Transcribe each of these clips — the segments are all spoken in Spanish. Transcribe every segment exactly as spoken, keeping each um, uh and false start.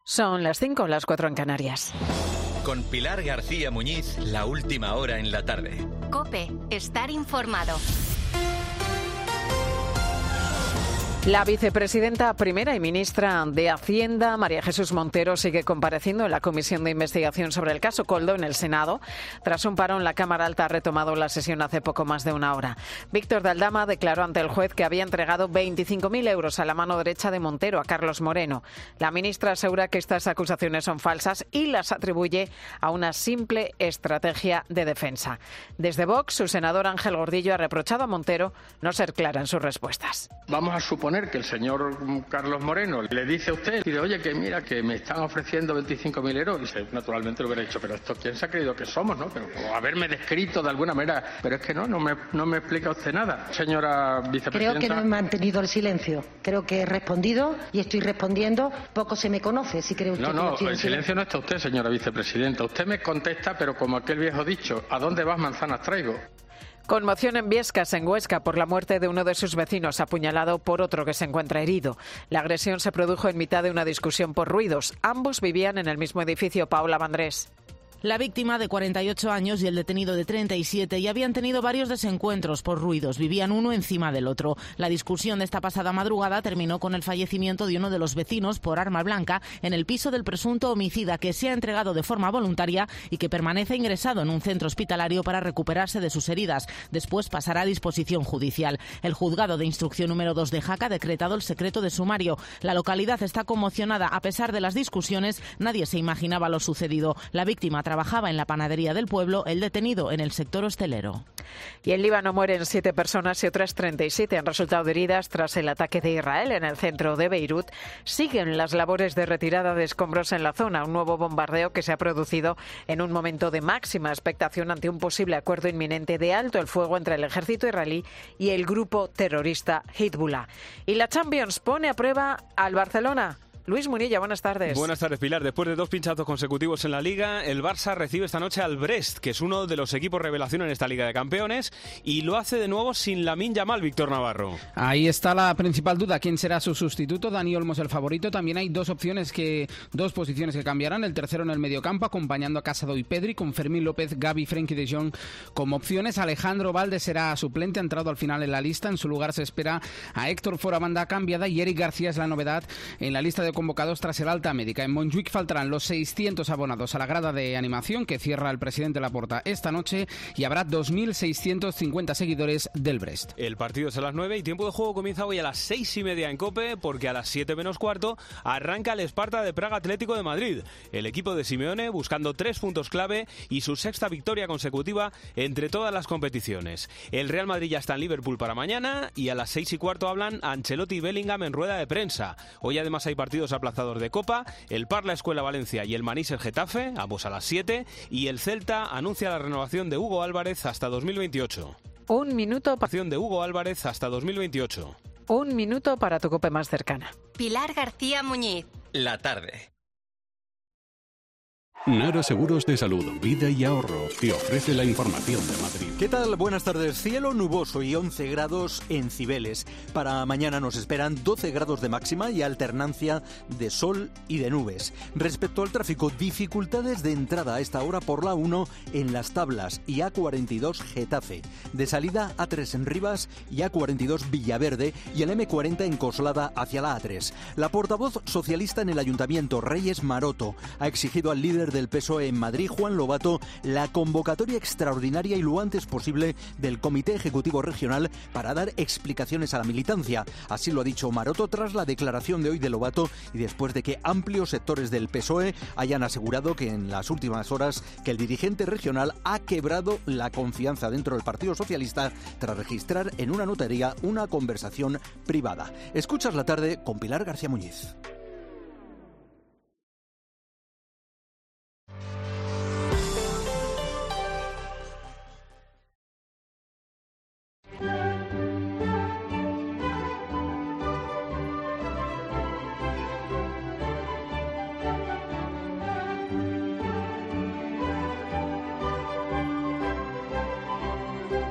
Son las cinco, las cuatro en Canarias. Con Pilar García Muñiz, la última hora en la tarde. COPE, estar informado. La vicepresidenta primera y ministra de Hacienda, María Jesús Montero, sigue compareciendo en la Comisión de Investigación sobre el caso Koldo en el Senado. Tras un parón, la Cámara Alta ha retomado la sesión hace poco más de una hora. Víctor de Aldama declaró ante el juez que había entregado veinticinco mil euros a la mano derecha de Montero, a Carlos Moreno. La ministra asegura que estas acusaciones son falsas y las atribuye a una simple estrategia de defensa. Desde Vox, su senador Ángel Gordillo ha reprochado a Montero no ser clara en sus respuestas. Vamos a suponer que el señor Carlos Moreno le dice a usted, dice, oye, que mira, que me están ofreciendo veinticinco mil euros, y dice, naturalmente lo hubiera dicho, pero esto, ¿quién se ha creído que somos, no? Pero o haberme descrito de alguna manera, pero es que no, no me, no me explica usted nada. Señora vicepresidenta. Creo que no he mantenido el silencio, creo que he respondido y estoy respondiendo, poco se me conoce, si cree usted. No, no, que el silencio no está usted, señora vicepresidenta, usted me contesta, pero como aquel viejo dicho, ¿a dónde vas manzanas traigo? Conmoción en Biescas, en Huesca, por la muerte de uno de sus vecinos, apuñalado por otro que se encuentra herido. La agresión se produjo en mitad de una discusión por ruidos. Ambos vivían en el mismo edificio. Paula Vandrés. La víctima, de cuarenta y ocho años, y el detenido, de treinta y siete, ya habían tenido varios desencuentros por ruidos. Vivían uno encima del otro. La discusión de esta pasada madrugada terminó con el fallecimiento de uno de los vecinos por arma blanca en el piso del presunto homicida, que se ha entregado de forma voluntaria y que permanece ingresado en un centro hospitalario para recuperarse de sus heridas. Después pasará a disposición judicial. El juzgado de instrucción número dos de Jaca ha decretado el secreto de sumario. La localidad está conmocionada. A pesar de las discusiones, nadie se imaginaba lo sucedido. La víctima trabajaba en la panadería del pueblo, el detenido en el sector hostelero. Y en Líbano mueren siete personas y otras treinta y siete han resultado heridas tras el ataque de Israel en el centro de Beirut. Siguen las labores de retirada de escombros en la zona, un nuevo bombardeo que se ha producido en un momento de máxima expectación ante un posible acuerdo inminente de alto el fuego entre el ejército israelí y el grupo terrorista Hezbollah. Y la Champions pone a prueba al Barcelona. Luis Munilla, buenas tardes. Buenas tardes, Pilar. Después de dos pinchazos consecutivos en la Liga, el Barça recibe esta noche al Brest, que es uno de los equipos revelación en esta Liga de Campeones, y lo hace de nuevo sin Lamine Yamal, Víctor Navarro. Ahí está la principal duda, ¿quién será su sustituto? Dani Olmo es el favorito. También hay dos opciones que, dos posiciones que cambiarán. El tercero en el mediocampo, acompañando a Casado y Pedri, con Fermín López, Gavi, Frenkie de Jong como opciones. Alejandro Valde será suplente, ha entrado al final en la lista. En su lugar se espera a Héctor Fora, banda cambiada, y Eric García es la novedad en la lista de convocados tras el alta médica. En Montjuic faltarán los seiscientos abonados a la grada de animación que cierra el presidente Laporta esta noche, y habrá dos mil seiscientos cincuenta seguidores del Brest. El partido es a las nueve y tiempo de juego comienza hoy a las seis y media en COPE, porque a las siete menos cuarto arranca el Esparta de Praga Atlético de Madrid. El equipo de Simeone buscando tres puntos clave y su sexta victoria consecutiva entre todas las competiciones. El Real Madrid ya está en Liverpool para mañana, y a las seis y cuarto hablan Ancelotti y Bellingham en rueda de prensa. Hoy además hay partidos aplazados de Copa, el Parla Escuela Valencia y el Manís el Getafe, ambos a las siete, y el Celta anuncia la renovación de Hugo Álvarez hasta dos mil veintiocho. Un minuto para de Hugo Álvarez hasta dos mil veintiocho. Un minuto para tu COPE más cercana. Pilar García Muñiz. La tarde. Nara Seguros de Salud, Vida y Ahorro te ofrece la información de Madrid. ¿Qué tal? Buenas tardes. Cielo nuboso y once grados en Cibeles. Para mañana nos esperan doce grados de máxima y alternancia de sol y de nubes. Respecto al tráfico, dificultades de entrada a esta hora por la uno en Las Tablas y A cuarenta y dos Getafe. De salida A tres en Rivas y A cuarenta y dos Villaverde, y el eme cuarenta en Coslada hacia la A tres. La portavoz socialista en el Ayuntamiento, Reyes Maroto, ha exigido al líder del P S O E en Madrid, Juan Lobato, la convocatoria extraordinaria y lo antes posible del Comité Ejecutivo Regional para dar explicaciones a la militancia. Así lo ha dicho Maroto tras la declaración de hoy de Lobato y después de que amplios sectores del P S O E hayan asegurado que en las últimas horas que el dirigente regional ha quebrado la confianza dentro del Partido Socialista tras registrar en una notaría una conversación privada. Escuchas la tarde con Pilar García Muñiz.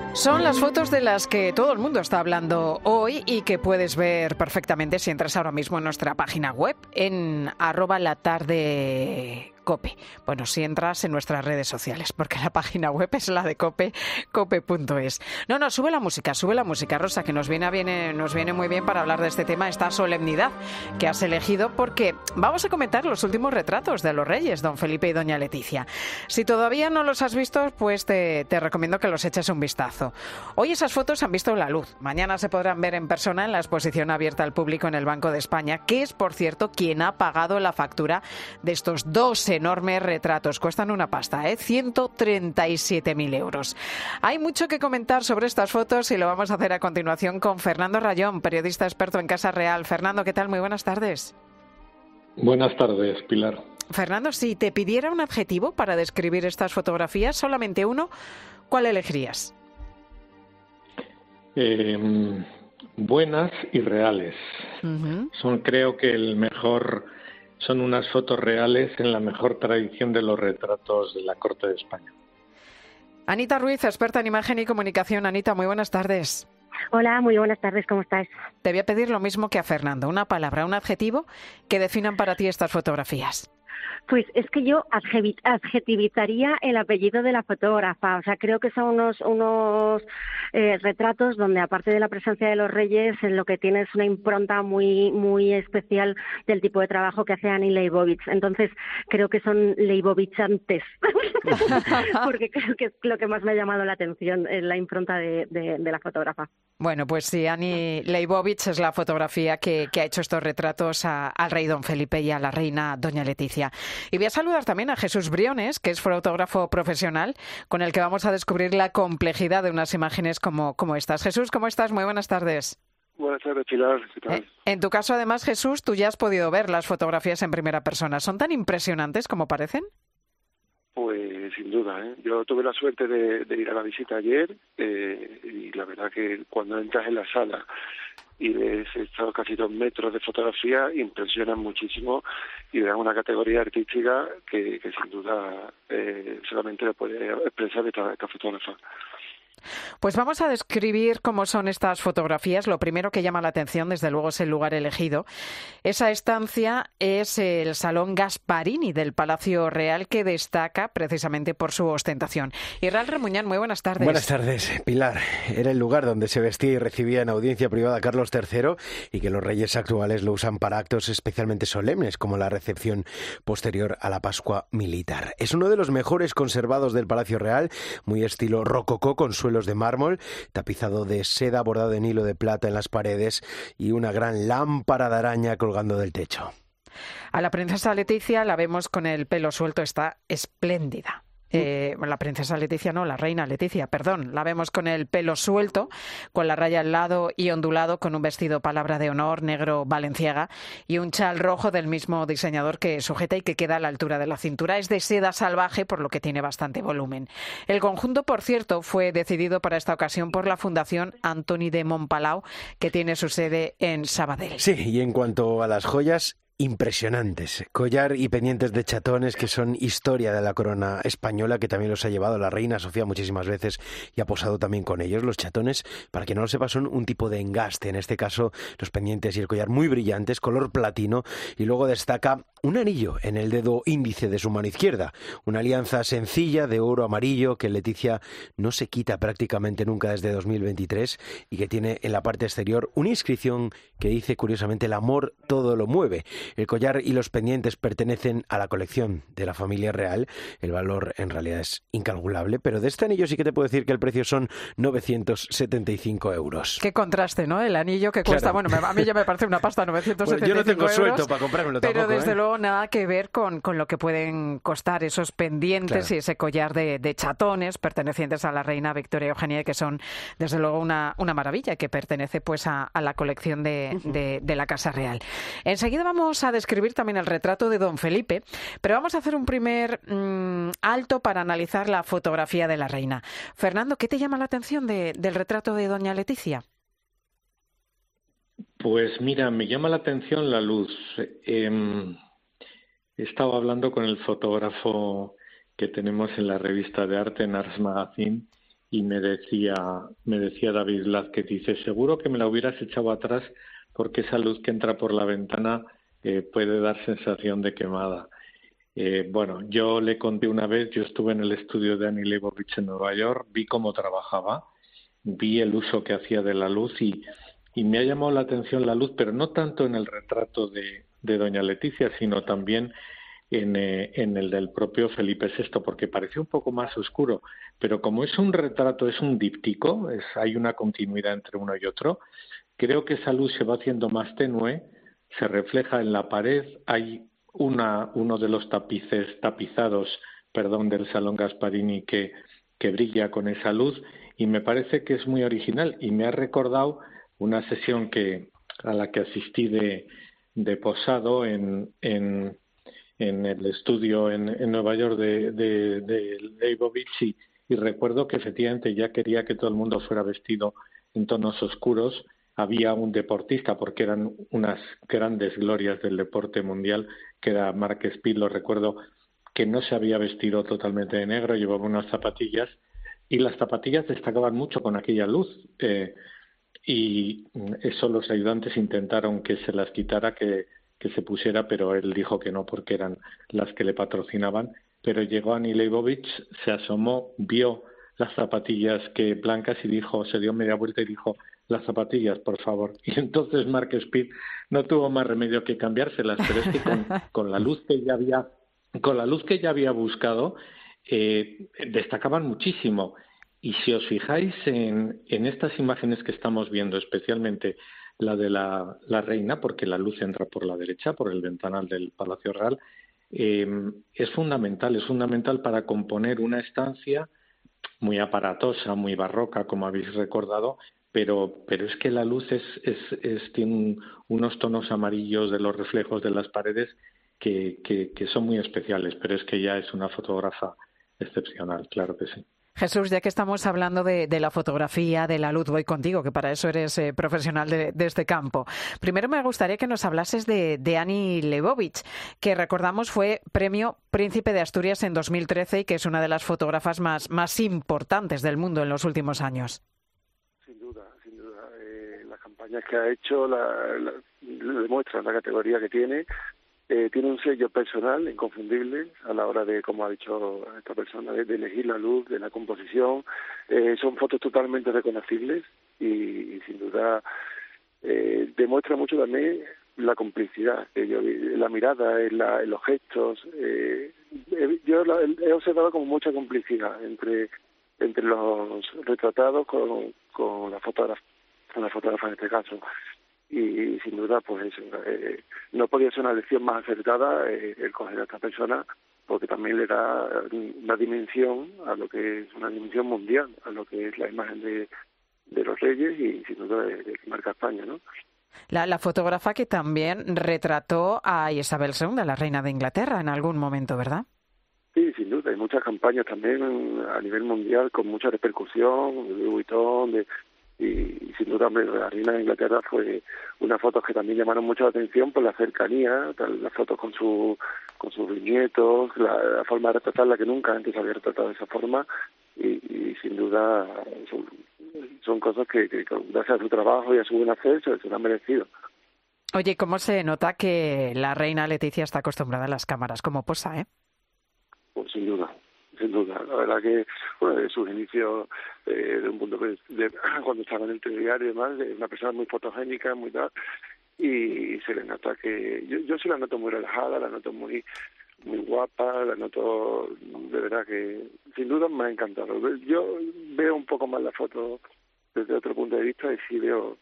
Son las fotos de las que todo el mundo está hablando hoy y que puedes ver perfectamente si entras ahora mismo en nuestra página web en arroba la tarde COPE. Bueno, si entras en nuestras redes sociales, porque la página web es la de COPE, cope punto es. No, no, sube la música, sube la música, Rosa, que nos viene, viene, nos viene muy bien para hablar de este tema, esta solemnidad que has elegido, porque vamos a comentar los últimos retratos de los reyes, don Felipe y doña Leticia. Si todavía no los has visto, pues te, te recomiendo que los eches un vistazo. Hoy esas fotos han visto la luz. Mañana se podrán ver en persona en la exposición abierta al público en el Banco de España, que es, por cierto, quien ha pagado la factura de estos dos enormes retratos. Cuestan una pasta, ¿eh? ciento treinta y siete mil euros. Hay mucho que comentar sobre estas fotos y lo vamos a hacer a continuación con Fernando Rayón, periodista experto en Casa Real. Fernando, ¿qué tal? Muy buenas tardes. Buenas tardes, Pilar. Fernando, si te pidiera un adjetivo para describir estas fotografías, solamente uno, ¿cuál elegirías? Eh, buenas y reales. Uh-huh. Son, creo que el mejor, son unas fotos reales en la mejor tradición de los retratos de la corte de España. Anita Ruiz, experta en imagen y comunicación. Anita, muy buenas tardes. Hola, muy buenas tardes, ¿cómo estás? Te voy a pedir lo mismo que a Fernando, una palabra, un adjetivo que definan para ti estas fotografías. Pues es que yo adjetivizaría el apellido de la fotógrafa. O sea, creo que son unos unos eh, retratos donde, aparte de la presencia de los reyes, en lo que tiene es una impronta muy muy especial del tipo de trabajo que hace Annie Leibovitz. Entonces, creo que son leibovichantes, porque creo que es lo que más me ha llamado la atención, la impronta de, de, de la fotógrafa. Bueno, pues sí, Annie Leibovitz es la fotografía que, que ha hecho estos retratos a, al rey don Felipe y a la reina doña Leticia. Y voy a saludar también a Jesús Briones, que es fotógrafo profesional, con el que vamos a descubrir la complejidad de unas imágenes como, como estas. Jesús, ¿cómo estás? Muy buenas tardes. Buenas tardes, Pilar. ¿Qué tal? Eh, en tu caso, además, Jesús, tú ya has podido ver las fotografías en primera persona. ¿Son tan impresionantes como parecen? Pues sin duda, ¿eh? Yo tuve la suerte de, de ir a la visita ayer eh, y la verdad que cuando entras en la sala y ves estos casi dos metros de fotografía, impresionan muchísimo y dan una categoría artística que, que sin duda eh, solamente lo puede expresar esta, esta fotógrafa. Pues vamos a describir cómo son estas fotografías. Lo primero que llama la atención, desde luego, es el lugar elegido. Esa estancia es el Salón Gasparini del Palacio Real, que destaca precisamente por su ostentación. Israel Remuñán, muy buenas tardes. Buenas tardes, Pilar. Era el lugar donde se vestía y recibía en audiencia privada a Carlos tercero y que los reyes actuales lo usan para actos especialmente solemnes, como la recepción posterior a la Pascua Militar. Es uno de los mejores conservados del Palacio Real, muy estilo rococó, con su de mármol, tapizado de seda, bordado en hilo de plata en las paredes y una gran lámpara de araña colgando del techo. A la princesa Leticia la vemos con el pelo suelto, está espléndida. Eh, la princesa Leticia no, la reina Leticia, perdón, la vemos con el pelo suelto, con la raya al lado y ondulado, con un vestido palabra de honor negro Balenciaga y un chal rojo del mismo diseñador que sujeta y que queda a la altura de la cintura. Es de seda salvaje, por lo que tiene bastante volumen. El conjunto, por cierto, fue decidido para esta ocasión por la Fundación Antoni de Montpalau, que tiene su sede en Sabadell. Sí, y en cuanto a las joyas, impresionantes. Collar y pendientes de chatones que son historia de la corona española, que también los ha llevado la reina Sofía muchísimas veces y ha posado también con ellos. Los chatones, para quien no lo sepa, son un tipo de engaste. En este caso, los pendientes y el collar muy brillantes, color platino, y luego destaca un anillo en el dedo índice de su mano izquierda. Una alianza sencilla de oro amarillo que Leticia no se quita prácticamente nunca desde dos mil veintitrés y que tiene en la parte exterior una inscripción que dice curiosamente: el amor todo lo mueve. El collar y los pendientes pertenecen a la colección de la familia real. El valor en realidad es incalculable, pero de este anillo sí que te puedo decir que el precio son novecientos setenta y cinco euros. Qué contraste, ¿no? El anillo que cuesta, claro. Bueno, a mí ya me parece una pasta, novecientos setenta y cinco euros. Bueno, yo no tengo suelto para comprármelo tampoco, pero desde ¿eh? luego nada que ver con, con lo que pueden costar esos pendientes, claro, y ese collar de, de chatones pertenecientes a la reina Victoria Eugenia, que son desde luego una, una maravilla, que pertenece pues a, a la colección de, uh-huh. de, de la Casa Real. Enseguida vamos a describir también el retrato de don Felipe, pero vamos a hacer un primer mmm, alto para analizar la fotografía de la reina. Fernando, ¿qué te llama la atención de, del retrato de doña Leticia? Pues mira, me llama la atención la luz. Eh, he estado hablando con el fotógrafo que tenemos en la revista de arte, en Ars Magazine, y me decía, me decía David Lázquez, dice, seguro que me la hubieras echado atrás porque esa luz que entra por la ventana eh, puede dar sensación de quemada. Eh, bueno, yo le conté una vez, yo estuve en el estudio de Annie Leibovitz en Nueva York, vi cómo trabajaba, vi el uso que hacía de la luz y, y me ha llamado la atención la luz, pero no tanto en el retrato de, de doña Leticia, sino también en, eh, en el del propio Felipe sexto, porque pareció un poco más oscuro, pero como es un retrato, es un díptico, es, hay una continuidad entre uno y otro, creo que esa luz se va haciendo más tenue, se refleja en la pared, hay una, uno de los tapices tapizados, perdón, del Salón Gasparini que, que brilla con esa luz y me parece que es muy original y me ha recordado una sesión que a la que asistí de, de posado en, en, en el estudio en, en Nueva York de, de, de Leibovitz y, y recuerdo que efectivamente ya quería que todo el mundo fuera vestido en tonos oscuros. Había un deportista, porque eran unas grandes glorias del deporte mundial, que era Mark Speed, lo recuerdo, que no se había vestido totalmente de negro, llevaba unas zapatillas, y las zapatillas destacaban mucho con aquella luz, eh, y eso los ayudantes intentaron que se las quitara, que, que se pusiera, pero él dijo que no, porque eran las que le patrocinaban, pero llegó Annie Leibovitz, se asomó, vio las zapatillas que blancas y dijo, se dio media vuelta y dijo, las zapatillas, por favor. Y entonces Mark Speed no tuvo más remedio que cambiárselas, pero es que con, con la luz que ya había, con la luz que ya había buscado, eh, destacaban muchísimo. Y si os fijáis en, en estas imágenes que estamos viendo, especialmente la de la, la reina, porque la luz entra por la derecha, por el ventanal del Palacio Real, eh, es fundamental, es fundamental para componer una estancia muy aparatosa, muy barroca, como habéis recordado, pero pero es que la luz es, es, es tiene un, unos tonos amarillos de los reflejos de las paredes que, que, que son muy especiales, pero es que ya es una fotógrafa excepcional, claro que sí. Jesús, ya que estamos hablando de, de la fotografía, de la luz, voy contigo, que para eso eres eh, profesional de, de este campo. Primero me gustaría que nos hablases de, de Annie Leibovitz, que recordamos fue premio Príncipe de Asturias en dos mil trece y que es una de las fotógrafas más, más importantes del mundo en los últimos años. Sin duda, sin duda. Eh, las campañas que ha hecho la, la, demuestran la categoría que tiene. Eh, tiene un sello personal inconfundible a la hora de, como ha dicho esta persona, de, de elegir la luz, de la composición. Eh, son fotos totalmente reconocibles y, y sin duda eh, demuestra mucho también la complicidad, eh, yo, la mirada, en, la, en los gestos. Eh, yo la, he observado como mucha complicidad entre entre los retratados con, con la fotógrafa, con la fotógrafa en este caso. Y sin duda, pues eso, eh, no podía ser una lección más acertada eh, el coger a esta persona, porque también le da una dimensión a lo que es una dimensión mundial, a lo que es la imagen de, de los reyes y sin duda de, de marca España, ¿no? La, la fotógrafa que también retrató a Isabel segunda, la reina de Inglaterra, en algún momento, ¿verdad? Sí, sin duda, hay muchas campañas también a nivel mundial con mucha repercusión, de Louis Vuitton, de y sin duda la reina de Inglaterra fue unas fotos que también llamaron mucho la atención por la cercanía, las fotos con su con sus bisnietos, la, la forma de retratarla que nunca antes había retratado de esa forma y, y sin duda son, son cosas que, que gracias a su trabajo y a su buen hacer se, se lo han merecido. Oye, ¿cómo se nota que la reina Leticia está acostumbrada a las cámaras? ¿Cómo posa, eh? Pues sin duda. Sin duda, la verdad que bueno, de sus inicios, eh, de un punto de, de cuando estaba en el telediario y demás, es una persona muy fotogénica, muy tal, y se le nota que, yo, yo sí la noto muy relajada, la noto muy muy guapa, la noto de verdad que sin duda me ha encantado. Yo veo un poco más la foto desde otro punto de vista y sí veo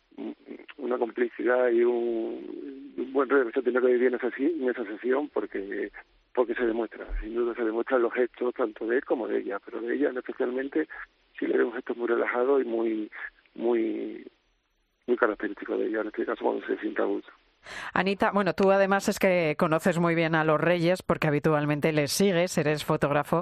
una complicidad y un, un buen representante que vivir en esa, en esa sesión porque porque se demuestra, sin duda se demuestran los gestos tanto de él como de ella, pero de ella especialmente sí le veo un gesto muy relajado y muy muy muy característico de ella, en este caso cuando se sienta a gusto. Anita, bueno, tú además es que conoces muy bien a los reyes porque habitualmente les sigues, eres fotógrafo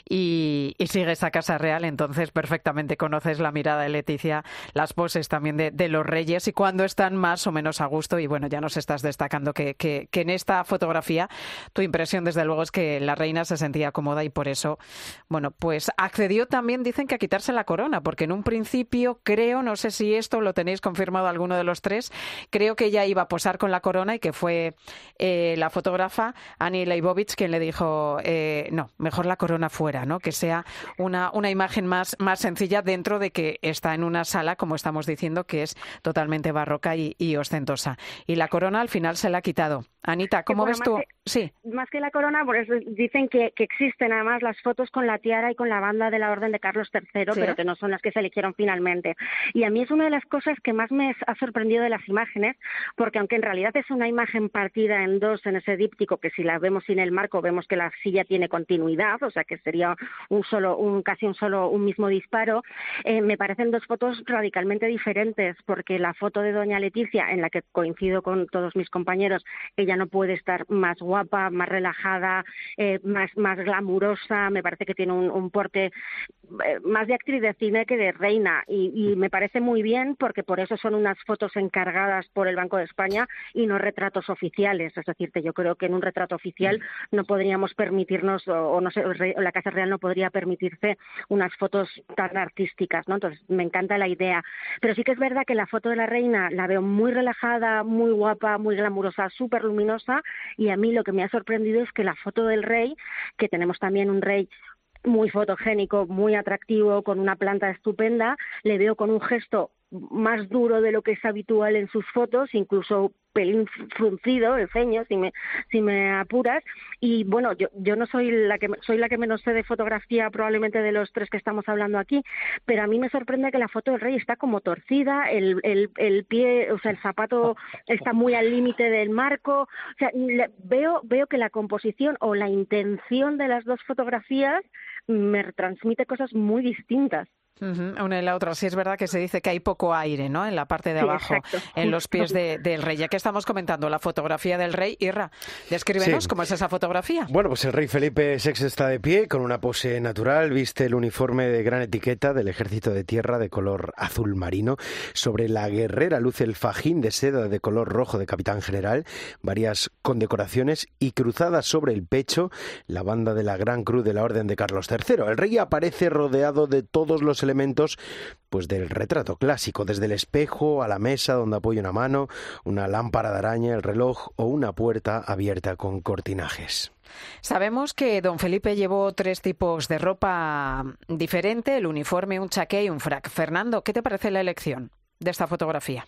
y, y sigues a Casa Real, entonces perfectamente conoces la mirada de Leticia, las poses también de, de los reyes y cuándo están más o menos a gusto. Y bueno, ya nos estás destacando que, que, que en esta fotografía tu impresión desde luego es que la reina se sentía cómoda y por eso, bueno, pues accedió también, dicen que a quitarse la corona, porque en un principio creo, no sé si esto lo tenéis confirmado alguno de los tres, creo que ella iba a posar con la corona y que fue eh, la fotógrafa Annie Leibovitz quien le dijo eh, no, mejor la corona fuera, ¿no? Que sea una, una imagen más, más sencilla dentro de que está en una sala, como estamos diciendo, que es totalmente barroca y, y ostentosa. Y la corona al final se la ha quitado. Anita, ¿cómo bueno, ves tú? Que, sí. Más que la corona, pues dicen que, que existen además las fotos con la tiara y con la banda de la Orden de Carlos tercero, sí, pero que no son las que se eligieron finalmente. Y a mí es una de las cosas que más me ha sorprendido de las imágenes, porque aunque en realidad es una imagen partida en dos en ese díptico, que si la vemos sin el marco vemos que la silla tiene continuidad, o sea que sería un solo, un casi un solo, un mismo disparo, eh, me parecen dos fotos radicalmente diferentes, porque la foto de doña Leticia, en la que coincido con todos mis compañeros, ella no puede estar más guapa, más relajada, eh, más, más glamurosa, me parece que tiene un, un porte eh, más de actriz de cine que de reina, y, y me parece muy bien porque por eso son unas fotos encargadas por el Banco de España y no retratos oficiales. Es decir, que yo creo que en un retrato oficial no podríamos permitirnos, o, o no sé, la Casa Real no podría permitirse unas fotos tan artísticas, ¿no? Entonces me encanta la idea, pero sí que es verdad que la foto de la reina la veo muy relajada, muy guapa, muy glamurosa, súper luminosa. Y a mí lo que me ha sorprendido es que la foto del rey, que tenemos también un rey muy fotogénico, muy atractivo, con una planta estupenda, le veo con un gesto más duro de lo que es habitual en sus fotos, incluso pelín fruncido el ceño, si me si me apuras. Y bueno, yo yo no soy la que soy la que menos sé de fotografía probablemente de los tres que estamos hablando aquí, pero a mí me sorprende que la foto del rey está como torcida, el el el pie, o sea, el zapato está muy al límite del marco. O sea, veo veo que la composición o la intención de las dos fotografías me transmite cosas muy distintas. Uh-huh, una y la otra. Sí, es verdad que se dice que hay poco aire, ¿no? En la parte de sí, abajo, exacto. en los pies de, del rey. Ya que estamos comentando la fotografía del rey, Irra, descríbenos sí. cómo es esa fotografía. Bueno, pues el rey Felipe sexto está de pie, con una pose natural, viste el uniforme de gran etiqueta del Ejército de Tierra de color azul marino. Sobre la guerrera luce el fajín de seda de color rojo de capitán general, varias condecoraciones y cruzadas sobre el pecho la banda de la Gran Cruz de la Orden de Carlos tercero. El rey aparece rodeado de todos los elementos pues del retrato clásico, desde el espejo a la mesa donde apoya una mano, una lámpara de araña, el reloj o una puerta abierta con cortinajes. Sabemos que don Felipe llevó tres tipos de ropa diferente, el uniforme, un chaqué y un frac. Fernando, ¿qué te parece la elección de esta fotografía?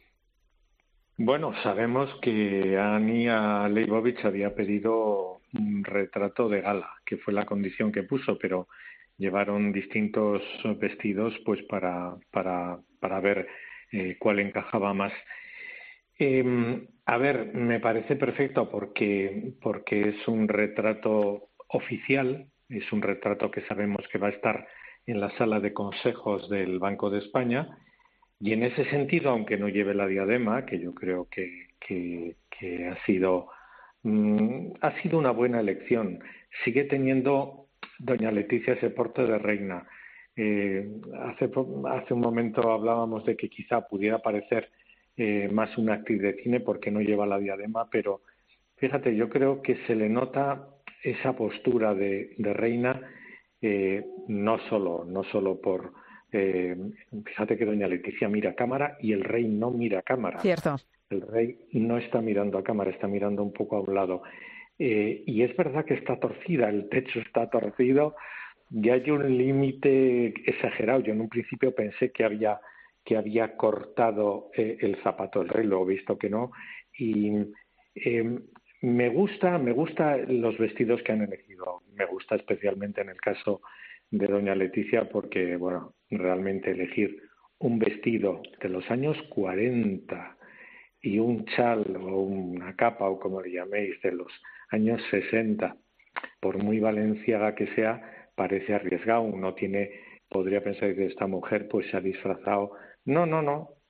Bueno, sabemos que Ania Leibovitz había pedido un retrato de gala, que fue la condición que puso, pero llevaron distintos vestidos pues para para para ver eh, cuál encajaba más. Eh, a ver, me parece perfecto porque porque es un retrato oficial, es un retrato que sabemos que va a estar en la sala de consejos del Banco de España, y en ese sentido, aunque no lleve la diadema, que yo creo que que, que ha sido mm, ha sido una buena elección, sigue teniendo doña Leticia ese porte de reina. Eh, hace, hace un momento hablábamos de que quizá pudiera parecer eh, más una actriz de cine porque no lleva la diadema, pero fíjate, yo creo que se le nota esa postura de, de reina, eh, no solo, no solo por... Eh, fíjate que doña Leticia mira a cámara y el rey no mira a cámara. Cierto. El rey no está mirando a cámara, está mirando un poco a un lado. Eh, y es verdad que está torcida, el techo está torcido y hay un límite exagerado. Yo en un principio pensé que había que había cortado eh, el zapato del rey, luego he visto que no. Y eh, me gusta, me gusta los vestidos que han elegido. Me gusta especialmente en el caso de doña Leticia porque, bueno, realmente elegir un vestido de los años cuarenta y un chal o una capa o como le llaméis de los años sesenta, por muy valenciaga que sea, parece arriesgado. Uno tiene, podría pensar que esta mujer pues se ha disfrazado. No, no, no,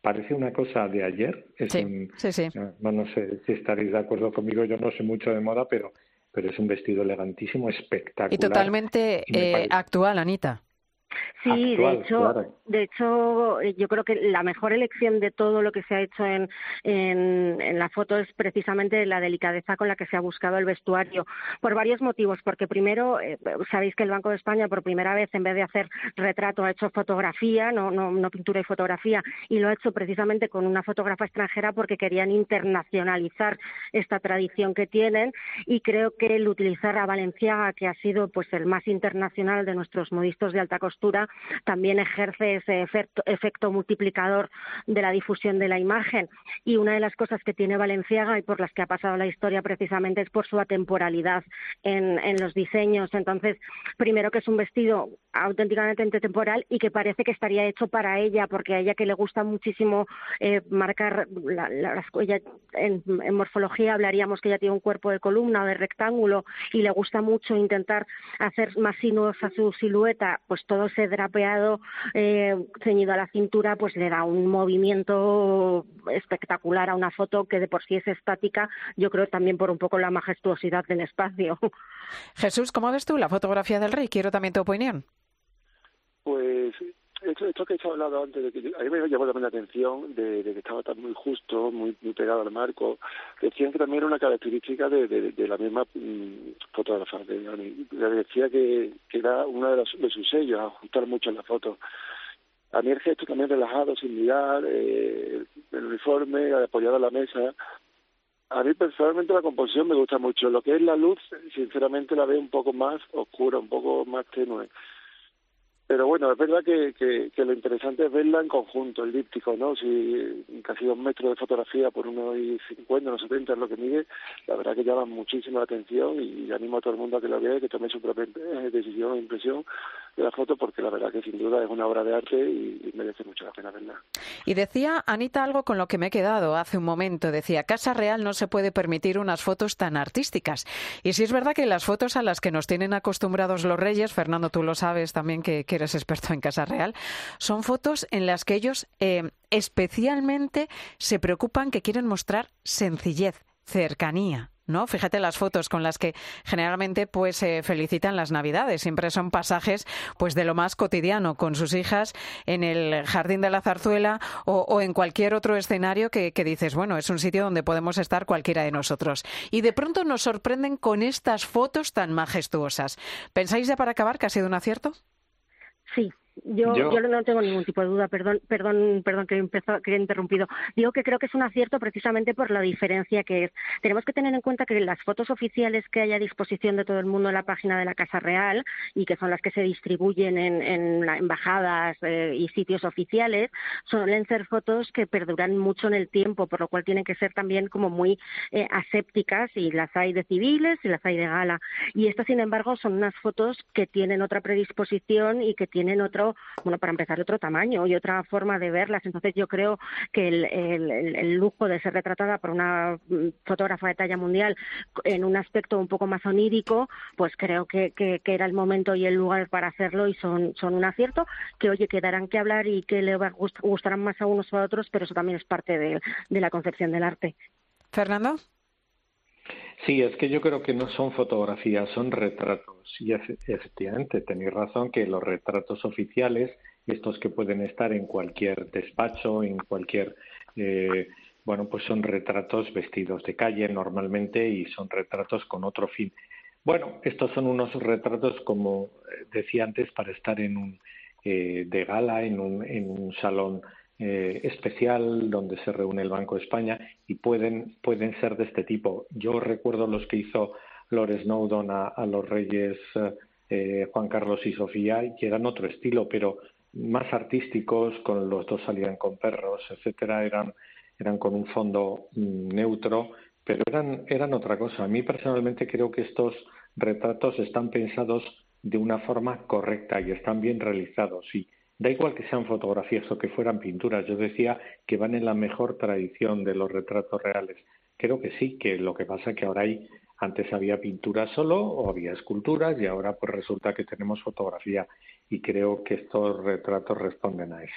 parece una cosa de ayer. Es sí, un, sí, sí. No, no sé si estaréis de acuerdo conmigo, yo no sé mucho de moda, pero, pero es un vestido elegantísimo, espectacular. Y totalmente y eh, parece... actual, Anita. Sí, actual, de hecho, claro. de hecho, yo creo que la mejor elección de todo lo que se ha hecho en, en, en la foto es precisamente la delicadeza con la que se ha buscado el vestuario, por varios motivos. Porque primero, eh, sabéis que el Banco de España por primera vez, en vez de hacer retrato, ha hecho fotografía, no, no, no pintura y fotografía, y lo ha hecho precisamente con una fotógrafa extranjera porque querían internacionalizar esta tradición que tienen, y creo que el utilizar a Balenciaga, que ha sido pues el más internacional de nuestros modistos de alta costura, también ejerce ese efecto, efecto multiplicador de la difusión de la imagen. Y una de las cosas que tiene Balenciaga y por las que ha pasado la historia precisamente es por su atemporalidad en, en los diseños. Entonces, primero que es un vestido auténticamente temporal y que parece que estaría hecho para ella, porque a ella que le gusta muchísimo eh, marcar la, la, las, ella, en, en morfología hablaríamos que ella tiene un cuerpo de columna o de rectángulo, y le gusta mucho intentar hacer más sinuosa su silueta. Pues todo ese drapeado eh, ceñido a la cintura pues le da un movimiento espectacular a una foto que de por sí es estática, yo creo también por un poco la majestuosidad del espacio. Jesús, ¿cómo ves tú la fotografía del rey? Quiero también tu opinión. Pues esto, esto que he hablado antes, de que a mí me llamó también la atención de, de que estaba tan muy justo, muy, muy pegado al marco. Decían que también era una característica de, de, de la misma mmm, fotógrafa. De, de, decía que, que era uno de, los, de sus sellos, ajustar mucho en la foto. A mí el gesto también relajado, sin mirar, eh, el uniforme, apoyado a la mesa. A mí personalmente la composición me gusta mucho. Lo que es la luz, sinceramente la veo un poco más oscura, un poco más tenue. Pero bueno, es verdad que, que, que lo interesante es verla en conjunto, el díptico, ¿no? Si casi dos metros de fotografía por uno y cincuenta, unos setenta es lo que mide, la verdad que llama muchísimo la atención, y animo a todo el mundo a que la vea y que tome su propia decisión e impresión de la foto, porque la verdad que sin duda es una obra de arte y, y merece mucho la pena verla. Y decía Anita algo con lo que me he quedado hace un momento. Decía, Casa Real no se puede permitir unas fotos tan artísticas. Y sí es verdad que las fotos a las que nos tienen acostumbrados los reyes, Fernando, tú lo sabes también que, que eres experto en Casa Real, son fotos en las que ellos eh, especialmente se preocupan, que quieren mostrar sencillez, cercanía, ¿no? Fíjate las fotos con las que generalmente pues se eh, felicitan las Navidades. Siempre son pasajes pues de lo más cotidiano, con sus hijas en el Jardín de la Zarzuela o, o en cualquier otro escenario que, que dices, bueno, es un sitio donde podemos estar cualquiera de nosotros. Y de pronto nos sorprenden con estas fotos tan majestuosas. ¿Pensáis ya para acabar que ha sido un acierto? Sí. Yo, yo yo no tengo ningún tipo de duda, perdón, perdón, perdón que he empezado, que he interrumpido. Digo que creo que es un acierto precisamente por la diferencia que es. Tenemos que tener en cuenta que las fotos oficiales que hay a disposición de todo el mundo en la página de la Casa Real, y que son las que se distribuyen en, en embajadas eh, y sitios oficiales, suelen ser fotos que perduran mucho en el tiempo, por lo cual tienen que ser también como muy eh, asépticas, y las hay de civiles y las hay de gala. Y estas, sin embargo, son unas fotos que tienen otra predisposición y que tienen otro, bueno, para empezar, otro tamaño y otra forma de verlas. Entonces yo creo que el, el, el lujo de ser retratada por una fotógrafa de talla mundial en un aspecto un poco más onírico, pues creo que, que, que era el momento y el lugar para hacerlo, y son, son un acierto que, oye, que darán que hablar y que le gustarán más a unos o a otros, pero eso también es parte de, de la concepción del arte. ¿Fernando? Sí, es que yo creo que no son fotografías, son retratos. Y efectivamente, tenéis razón que los retratos oficiales, estos que pueden estar en cualquier despacho, en cualquier... Eh, bueno, pues son retratos vestidos de calle normalmente, y son retratos con otro fin. Bueno, estos son unos retratos, como decía antes, para estar en un eh, de gala, en un, en un salón Eh, especial donde se reúne el Banco de España, y pueden pueden ser de este tipo. Yo recuerdo los que hizo Lord Snowdon a, a los reyes eh, Juan Carlos y Sofía, que eran otro estilo, pero más artísticos, con los dos salían con perros, etcétera, eran eran con un fondo mm, neutro, pero eran eran otra cosa. A mí personalmente creo que estos retratos están pensados de una forma correcta y están bien realizados, y da igual que sean fotografías o que fueran pinturas. Yo decía que van en la mejor tradición de los retratos reales. Creo que sí, que lo que pasa es que ahora hay, antes había pintura solo o había esculturas, y ahora pues resulta que tenemos fotografía, y creo que estos retratos responden a eso.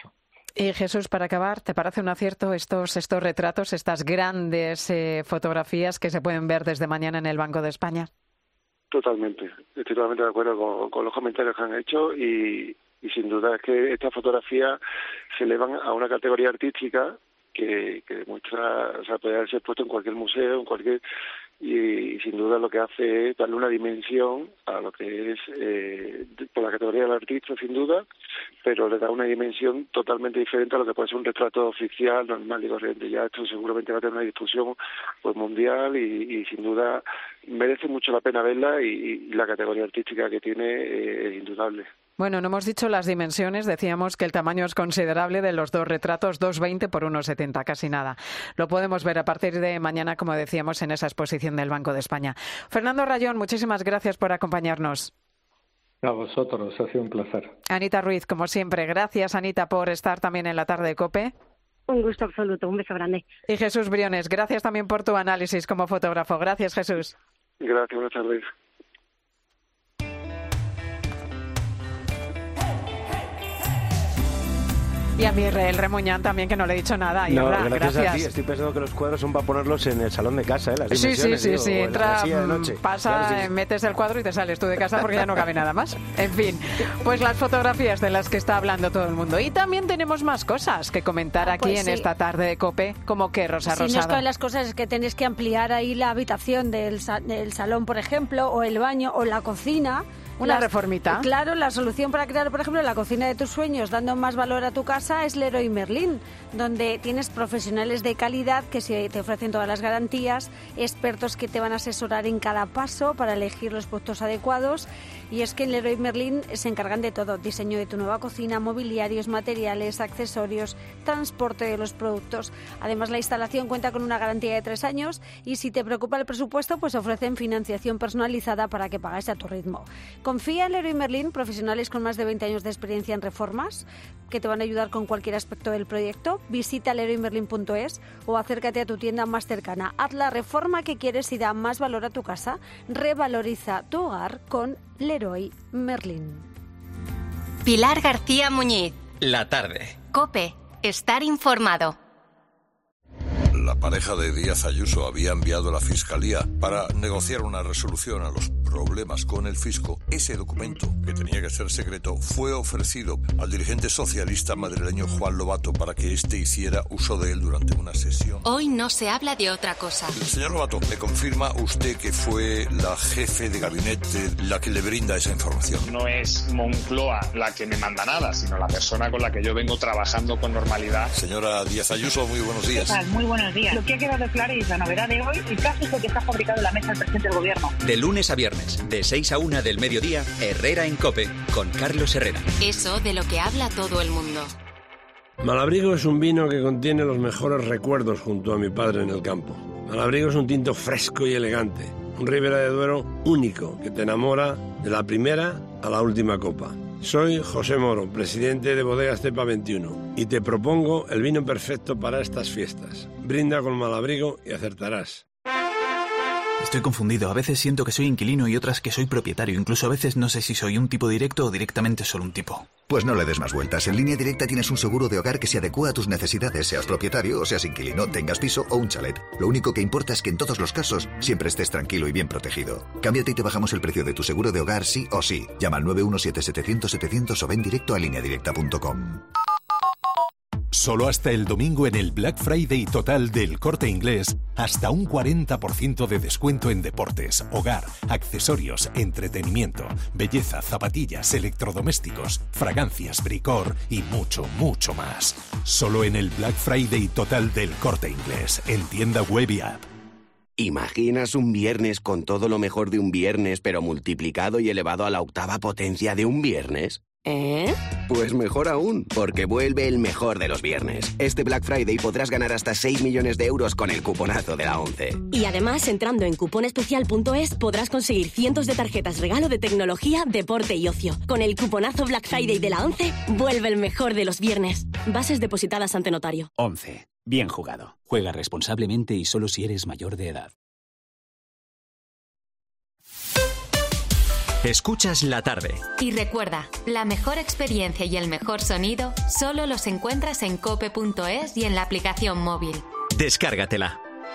Y Jesús, para acabar, ¿te parece un acierto estos, estos retratos, estas grandes eh, fotografías que se pueden ver desde mañana en el Banco de España? Totalmente, estoy totalmente de acuerdo con, con los comentarios que han hecho y, y sin duda es que estas fotografías se elevan a una categoría artística que, que demuestra, o sea, puede haberse puesto en cualquier museo, en cualquier y, y sin duda lo que hace es darle una dimensión a lo que es eh, por la categoría del artista, sin duda, pero le da una dimensión totalmente diferente a lo que puede ser un retrato oficial, normal y corriente. Ya esto seguramente va a tener una difusión pues mundial y, y sin duda merece mucho la pena verla y, y la categoría artística que tiene eh, es indudable. Bueno, no hemos dicho las dimensiones, decíamos que el tamaño es considerable de los dos retratos, dos veinte por uno setenta, casi nada. Lo podemos ver a partir de mañana, como decíamos, en esa exposición del Banco de España. Fernando Rayón, muchísimas gracias por acompañarnos. A vosotros, ha sido un placer. Anita Ruiz, como siempre, gracias Anita por estar también en la tarde de COPE. Un gusto absoluto, un beso grande. Y Jesús Briones, gracias también por tu análisis como fotógrafo. Gracias, Jesús. Gracias, buenas tardes. Y a mi Israel Remuñán también, que no le he dicho nada. Y No, ahora, gracias, gracias. a ti. Estoy pensando que los cuadros son para ponerlos en el salón de casa, ¿eh? Las Sí, sí, dimensiones, sí, digo, sí. o en Entra, la silla de noche. pasa, Claro, sí. metes el cuadro y te sales tú de casa porque ya no cabe nada más. En fin, pues las fotografías de las que está hablando todo el mundo. Y también tenemos más cosas que comentar aquí Pues en sí. esta tarde de COPE, como que Rosa Si no es Rosado. con las cosas es que tenéis que ampliar ahí la habitación del, sa- del salón, por ejemplo, o el baño, o la cocina. Una Las- reformita. Claro, la solución para crear, por ejemplo, la cocina de tus sueños, dando más valor a tu casa, es Leroy Merlin, donde tienes profesionales de calidad que se te ofrecen todas las garantías, expertos que te van a asesorar en cada paso para elegir los productos adecuados. Y es que en Leroy Merlin se encargan de todo: diseño de tu nueva cocina, mobiliarios, materiales, accesorios, transporte de los productos. Además, la instalación cuenta con una garantía de tres años y si te preocupa el presupuesto, pues ofrecen financiación personalizada para que pagues a tu ritmo. Confía en Leroy Merlin, profesionales con más de veinte años de experiencia en reformas, que te van a ayudar con cualquier aspecto del proyecto. Visita leroy merlin punto es o acércate a tu tienda más cercana. Haz la reforma que quieres y da más valor a tu casa. Revaloriza tu hogar con Leroy Merlin. Pilar García Muñiz. La tarde. COPE. Estar informado. La pareja de Díaz Ayuso había enviado a la Fiscalía para negociar una resolución a los problemas con el fisco. Ese documento, que tenía que ser secreto, fue ofrecido al dirigente socialista madrileño Juan Lobato para que éste hiciera uso de él durante una sesión. Hoy no se habla de otra cosa. Señor Lobato, ¿me confirma usted que fue la jefe de gabinete la que le brinda esa información? No es Moncloa la que me manda nada, sino la persona con la que yo vengo trabajando con normalidad. Señora Díaz Ayuso, muy buenos días. ¿Qué tal? Muy buenos días. Lo que ha quedado claro y la novedad de hoy, el caso es el que está fabricado en la mesa del presidente del gobierno. De lunes a viernes, de seis a una del mediodía, Herrera en COPE, con Carlos Herrera. Eso de lo que habla todo el mundo. Malabrigo es un vino que contiene los mejores recuerdos junto a mi padre en el campo. Malabrigo es un tinto fresco y elegante, un Ribera de Duero único que te enamora de la primera a la última copa. Soy José Moro, presidente de Bodegas Cepa veintiuno, y te propongo el vino perfecto para estas fiestas. Brinda con Malabrigo y acertarás. Estoy confundido. A veces siento que soy inquilino y otras que soy propietario. Incluso a veces no sé si soy un tipo directo o directamente solo un tipo. Pues no le des más vueltas. En Línea Directa tienes un seguro de hogar que se adecua a tus necesidades, seas propietario o seas inquilino, tengas piso o un chalet. Lo único que importa es que en todos los casos siempre estés tranquilo y bien protegido. Cámbiate y te bajamos el precio de tu seguro de hogar sí o sí. Llama al nueve uno siete setecientos setecientos o ven directo a línea directa punto com. Solo hasta el domingo en el Black Friday total del Corte Inglés, hasta un cuarenta por ciento de descuento en deportes, hogar, accesorios, entretenimiento, belleza, zapatillas, electrodomésticos, fragancias, bricor y mucho, mucho más. Solo en el Black Friday total del Corte Inglés, en tienda web y app. ¿Imaginas un viernes con todo lo mejor de un viernes, pero multiplicado y elevado a la octava potencia de un viernes? ¿Eh? Pues mejor aún, porque vuelve el mejor de los viernes. Este Black Friday podrás ganar hasta seis millones de euros con el cuponazo de la ONCE. Y además, entrando en cuponespecial punto es, podrás conseguir cientos de tarjetas regalo de tecnología, deporte y ocio. Con el cuponazo Black Friday de la ONCE, vuelve el mejor de los viernes. Bases depositadas ante notario. ONCE. Bien jugado. Juega responsablemente y solo si eres mayor de edad. Escuchas la tarde. Y recuerda, la mejor experiencia y el mejor sonido solo los encuentras en cope punto es y en la aplicación móvil. Descárgatela.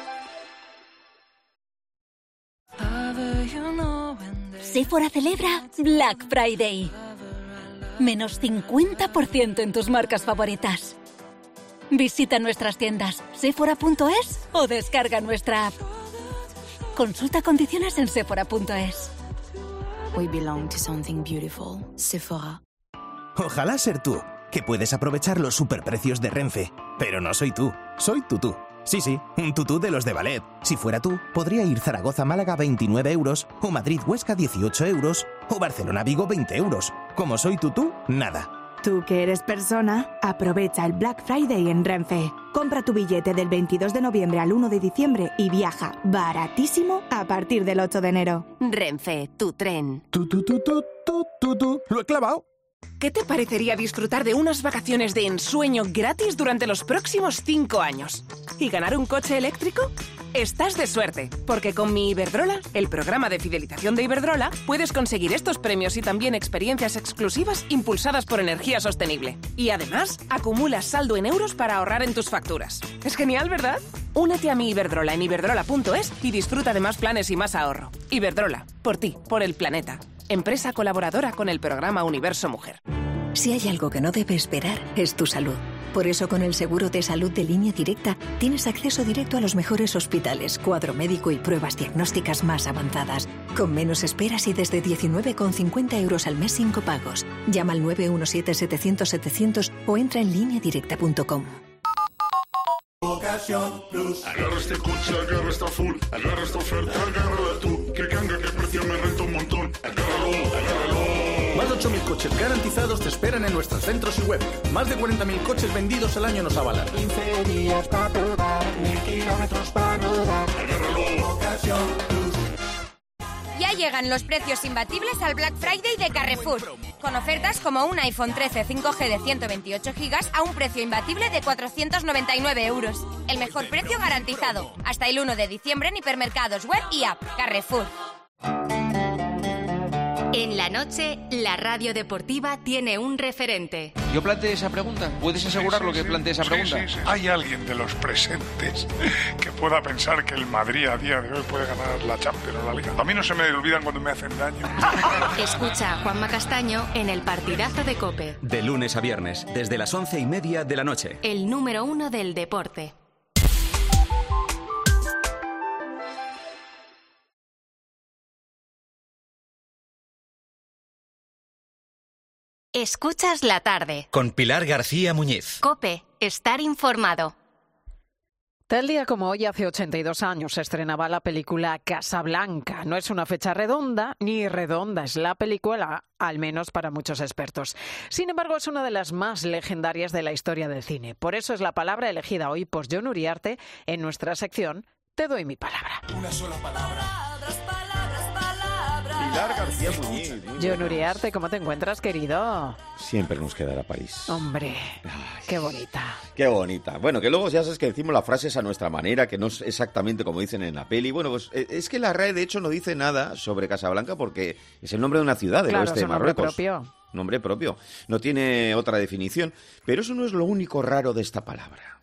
Sephora celebra Black Friday. Menos cincuenta por ciento en tus marcas favoritas. Visita nuestras tiendas sephora punto es o descarga nuestra app. Consulta condiciones en sephora punto es. We belong to something beautiful. Sephora. Ojalá ser tú, que puedes aprovechar los superprecios de Renfe. Pero no soy tú, soy tutú. Sí, sí, un tutú de los de ballet. Si fuera tú, podría ir Zaragoza-Málaga veintinueve euros, o Madrid-Huesca dieciocho euros, o Barcelona-Vigo veinte euros. Como soy tutú, nada. Tú que eres persona, aprovecha el Black Friday en Renfe. Compra tu billete del veintidós de noviembre al uno de diciembre y viaja baratísimo a partir del ocho de enero. Renfe, tu tren. Tu, tu, tu, tu, tu, tu, tu. Lo he clavado. ¿Qué te parecería disfrutar de unas vacaciones de ensueño gratis durante los próximos cinco años? ¿Y ganar un coche eléctrico? Estás de suerte, porque con mi Iberdrola, el programa de fidelización de Iberdrola, puedes conseguir estos premios y también experiencias exclusivas impulsadas por energía sostenible. Y además, acumulas saldo en euros para ahorrar en tus facturas. Es genial, ¿verdad? Únete a mi Iberdrola en iberdrola punto es y disfruta de más planes y más ahorro. Iberdrola, por ti, por el planeta. Empresa colaboradora con el programa Universo Mujer. Si hay algo que no debe esperar, es tu salud. Por eso, con el seguro de salud de Línea Directa, tienes acceso directo a los mejores hospitales, cuadro médico y pruebas diagnósticas más avanzadas. Con menos esperas y desde diecinueve con cincuenta euros al mes sin copagos. Llama al nueve uno siete setecientos setecientos o entra en línea directa punto com. Ocasión Plus. Agarra este coche, agarra esta full, agarra esta oferta, agárrala tú. Que ganga, que precio, me renta un montón. Agárralo, agárralo. Más de ocho mil coches garantizados te esperan en nuestros centros y web. Más de cuarenta mil coches vendidos al año nos avalan. quince días para probar, mil kilómetros para rodar. Agárralo, Ocasión Plus. Ya llegan los precios imbatibles al Black Friday de Carrefour, con ofertas como un iPhone trece cinco G de ciento veintiocho gigas a un precio imbatible de cuatrocientos noventa y nueve euros. El mejor precio garantizado. Hasta el uno de diciembre en hipermercados web y app. Carrefour. En la noche, la radio deportiva tiene un referente. Yo planteé esa pregunta. ¿Puedes asegurarlo sí, sí, que planteé esa pregunta? Sí, sí, sí. ¿Hay alguien de los presentes que pueda pensar que el Madrid a día de hoy puede ganar la Champions o la Liga? A mí no se me olvidan cuando me hacen daño. Escucha a Juanma Castaño en el partidazo de COPE. De lunes a viernes, desde las once y media de la noche. El número uno del deporte. Escuchas la tarde. Con Pilar García Muñiz. COPE, estar informado. Tal día como hoy, hace ochenta y dos años, se estrenaba la película Casablanca. No es una fecha redonda, ni redonda es la película, al menos para muchos expertos. Sin embargo, es una de las más legendarias de la historia del cine. Por eso es la palabra elegida hoy por Jon Uriarte en nuestra sección Te doy mi palabra. Una sola palabra. Pilar García Muñiz. Jon Uriarte, ¿cómo te encuentras, querido? Siempre nos quedará París. Hombre, Ay, qué bonita. Qué bonita. Bueno, que luego ya sabes que decimos las frases a nuestra manera, que no es exactamente como dicen en la peli. Bueno, pues es que la R A E de hecho no dice nada sobre Casablanca porque es el nombre de una ciudad del claro, oeste de Marruecos. Nombre propio. Nombre propio. No tiene otra definición. Pero eso no es lo único raro de esta palabra.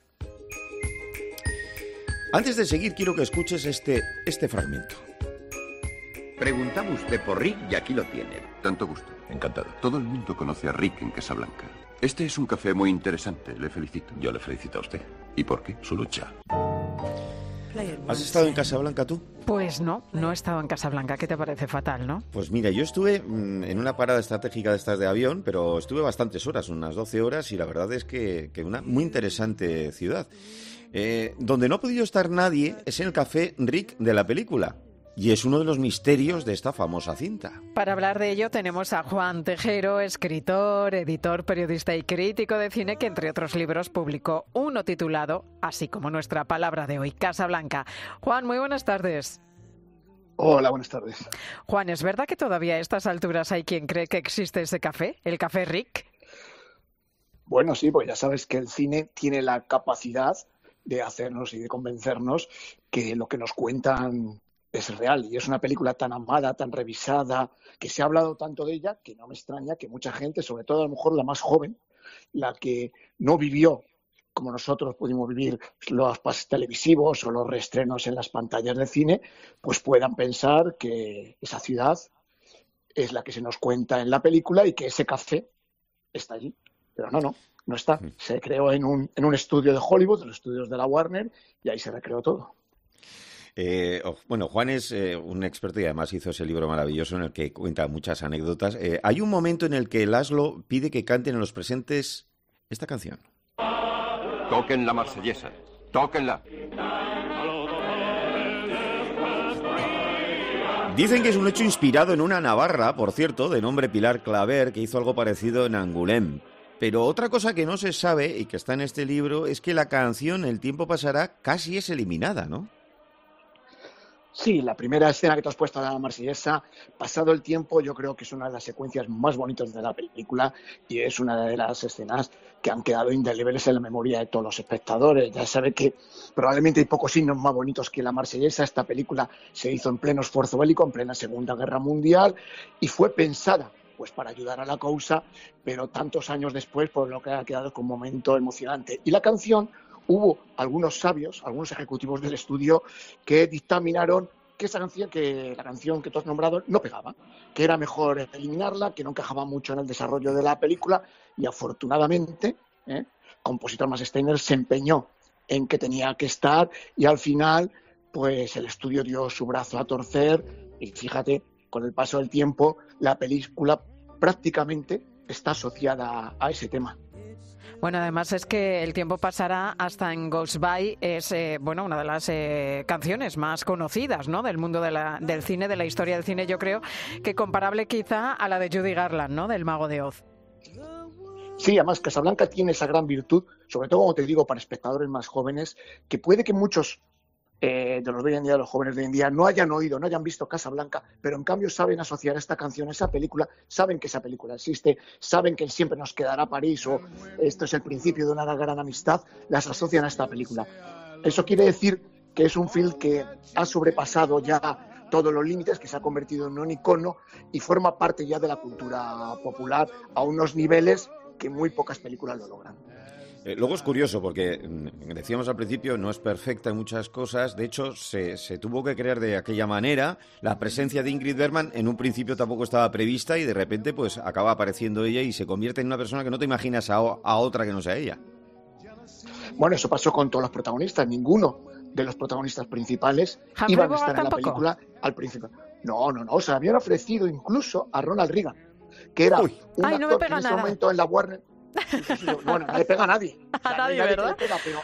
Antes de seguir, quiero que escuches este, este fragmento. Preguntaba usted por Rick y aquí lo tiene. Tanto gusto. Encantado. Todo el mundo conoce a Rick en Casablanca. Este es un café muy interesante, le felicito. Yo le felicito a usted. ¿Y por qué? Su lucha. ¿Has estado en Casablanca tú? Pues no, no he estado en Casablanca. ¿Qué te parece? Fatal, ¿no? Pues mira, yo estuve mmm, en una parada estratégica de estas de avión, pero estuve bastantes horas, unas doce horas, y la verdad es que, que una muy interesante ciudad. Eh, donde no ha podido estar nadie es en el café Rick de la película. Y es uno de los misterios de esta famosa cinta. Para hablar de ello tenemos a Juan Tejero, escritor, editor, periodista y crítico de cine, que entre otros libros publicó uno titulado, así como nuestra palabra de hoy, Casablanca. Juan, muy buenas tardes. Hola, buenas tardes. Juan, ¿es verdad que todavía a estas alturas hay quien cree que existe ese café, el Café Rick? Bueno, sí, pues ya sabes que el cine tiene la capacidad de hacernos y de convencernos que lo que nos cuentan es real y es una película tan amada, tan revisada, que se ha hablado tanto de ella que no me extraña que mucha gente, sobre todo a lo mejor la más joven, la que no vivió como nosotros pudimos vivir los pases televisivos o los reestrenos en las pantallas de cine, pues puedan pensar que esa ciudad es la que se nos cuenta en la película y que ese café está allí. Pero no, no, no está. Se creó en un, en un estudio de Hollywood, en los estudios de la Warner, y ahí se recreó todo. Eh, bueno, Juan es eh, un experto y además hizo ese libro maravilloso en el que cuenta muchas anécdotas. Eh, hay un momento en el que Laszlo pide que canten en los presentes esta canción. Toquen la marsellesa, tóquenla. Dicen que es un hecho inspirado en una navarra, por cierto, de nombre Pilar Claver, que hizo algo parecido en Angoulême. Pero otra cosa que no se sabe y que está en este libro es que la canción El tiempo pasará casi es eliminada, ¿no? Sí, la primera escena que tú has puesto de la marsellesa, pasado el tiempo, yo creo que es una de las secuencias más bonitas de la película y es una de las escenas que han quedado indelebles en la memoria de todos los espectadores. Ya sabe que probablemente hay pocos himnos más bonitos que la marsellesa. Esta película se hizo en pleno esfuerzo bélico, en plena Segunda Guerra Mundial, y fue pensada pues para ayudar a la causa, pero tantos años después, por lo que ha quedado con un momento emocionante. Y la canción, hubo algunos sabios, algunos ejecutivos del estudio que dictaminaron que esa canción, que la canción que tú has nombrado, no pegaba, que era mejor eliminarla, que no encajaba mucho en el desarrollo de la película, y afortunadamente, ¿eh? Compositor Max Steiner se empeñó en que tenía que estar, y al final, pues el estudio dio su brazo a torcer, y fíjate, con el paso del tiempo, la película prácticamente está asociada a ese tema. Bueno, además es que El tiempo pasará hasta en Goes By es eh, bueno, una de las eh, canciones más conocidas, ¿no?, del mundo de la, del cine, de la historia del cine, yo creo que comparable quizá a la de Judy Garland, ¿no?, del Mago de Oz. Sí, además Casablanca tiene esa gran virtud, sobre todo, como te digo, para espectadores más jóvenes, que puede que muchos eh, de los de hoy en día, los jóvenes de hoy en día, no hayan oído, no hayan visto Casablanca, pero en cambio saben asociar esta canción a esa película, saben que esa película existe, saben que Siempre nos quedará París o esto es el principio de una gran amistad, las asocian a esta película. Eso quiere decir que es un film que ha sobrepasado ya todos los límites, que se ha convertido en un icono y forma parte ya de la cultura popular a unos niveles que muy pocas películas lo logran. Eh, luego es curioso porque, decíamos al principio, no es perfecta en muchas cosas. De hecho, se, se tuvo que crear de aquella manera. La presencia de Ingrid Bergman en un principio tampoco estaba prevista y de repente pues acaba apareciendo ella y se convierte en una persona que no te imaginas a, a otra que no sea ella. Bueno, eso pasó con todos los protagonistas. Ninguno de los protagonistas principales iban a estar en la película al principio. No, no, no. Se habían ofrecido incluso a Ronald Reagan, que era Uy. un Ay, actor no que en ese nada. momento en la Warner... Bueno, no le pega a nadie. O sea, a nadie, nadie ¿verdad? Que le pega, pero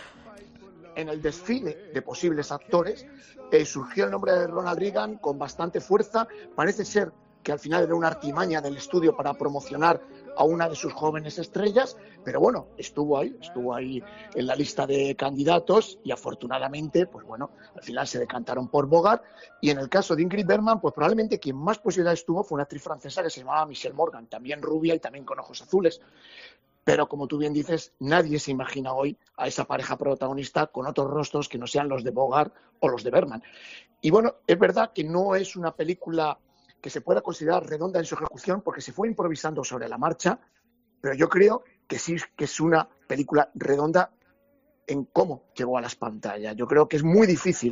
en el desfile de posibles actores eh, surgió el nombre de Ronald Reagan con bastante fuerza. Parece ser que al final era una artimaña del estudio para promocionar a una de sus jóvenes estrellas, pero bueno, estuvo ahí, estuvo ahí en la lista de candidatos y afortunadamente, pues bueno, al final se decantaron por Bogart. Y en el caso de Ingrid Bergman, pues probablemente quien más posibilidades tuvo fue una actriz francesa que se llamaba Michelle Morgan, también rubia y también con ojos azules. Pero como tú bien dices, nadie se imagina hoy a esa pareja protagonista con otros rostros que no sean los de Bogart o los de Bergman. Y bueno, es verdad que no es una película que se pueda considerar redonda en su ejecución porque se fue improvisando sobre la marcha, pero yo creo que sí que es una película redonda en cómo llegó a las pantallas. Yo creo que es muy difícil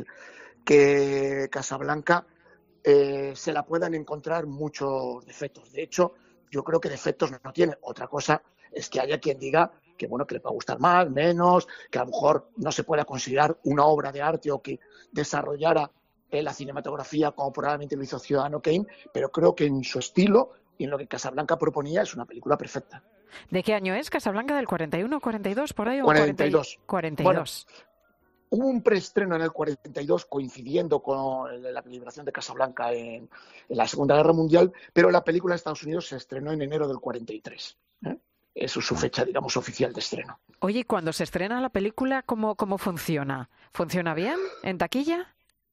que Casablanca eh, se la puedan encontrar muchos defectos. De hecho, yo creo que defectos no tiene. Otra cosa es que haya quien diga que bueno, que le pueda gustar más, menos, que a lo mejor no se pueda considerar una obra de arte o que desarrollara en la cinematografía como probablemente lo hizo Ciudadano Kane, pero creo que en su estilo y en lo que Casablanca proponía es una película perfecta. ¿De qué año es Casablanca? ¿Del cuarenta y uno, cuarenta y dos, por ahí? cuarenta y dos. cuarenta y dos. Bueno, hubo un preestreno en el cuarenta y dos coincidiendo con la celebración de Casablanca en, en la Segunda Guerra Mundial, pero la película de Estados Unidos se estrenó en enero del cuarenta y tres. ¿eh? Eso es su fecha, digamos, oficial de estreno. Oye, ¿y cuando se estrena la película, cómo, cómo funciona? ¿Funciona bien en taquilla?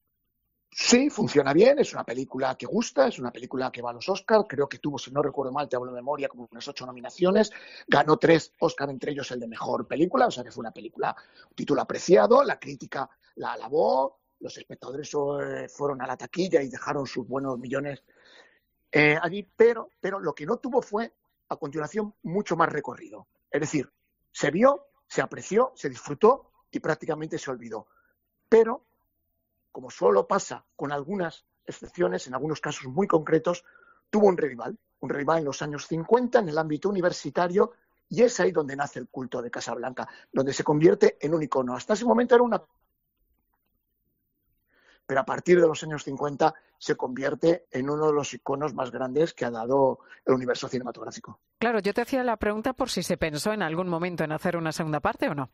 Sí, funciona bien, es una película que gusta, es una película que va a los Oscars, creo que tuvo, si no recuerdo mal, te hablo de memoria, como unas ocho nominaciones, ganó tres Oscars, entre ellos el de Mejor Película, o sea que fue una película, un título apreciado, la crítica la alabó, los espectadores eh, fueron a la taquilla y dejaron sus buenos millones eh, allí, pero, pero lo que no tuvo fue, a continuación, mucho más recorrido. Es decir, se vio, se apreció, se disfrutó y prácticamente se olvidó. Pero, como solo pasa con algunas excepciones, en algunos casos muy concretos, tuvo un revival, un revival en los años cincuenta en el ámbito universitario, y es ahí donde nace el culto de Casablanca, donde se convierte en un icono. Hasta ese momento era una... Pero a partir de los años cincuenta se convierte en uno de los iconos más grandes que ha dado el universo cinematográfico. Claro, yo te hacía la pregunta por si se pensó en algún momento en hacer una segunda parte o no.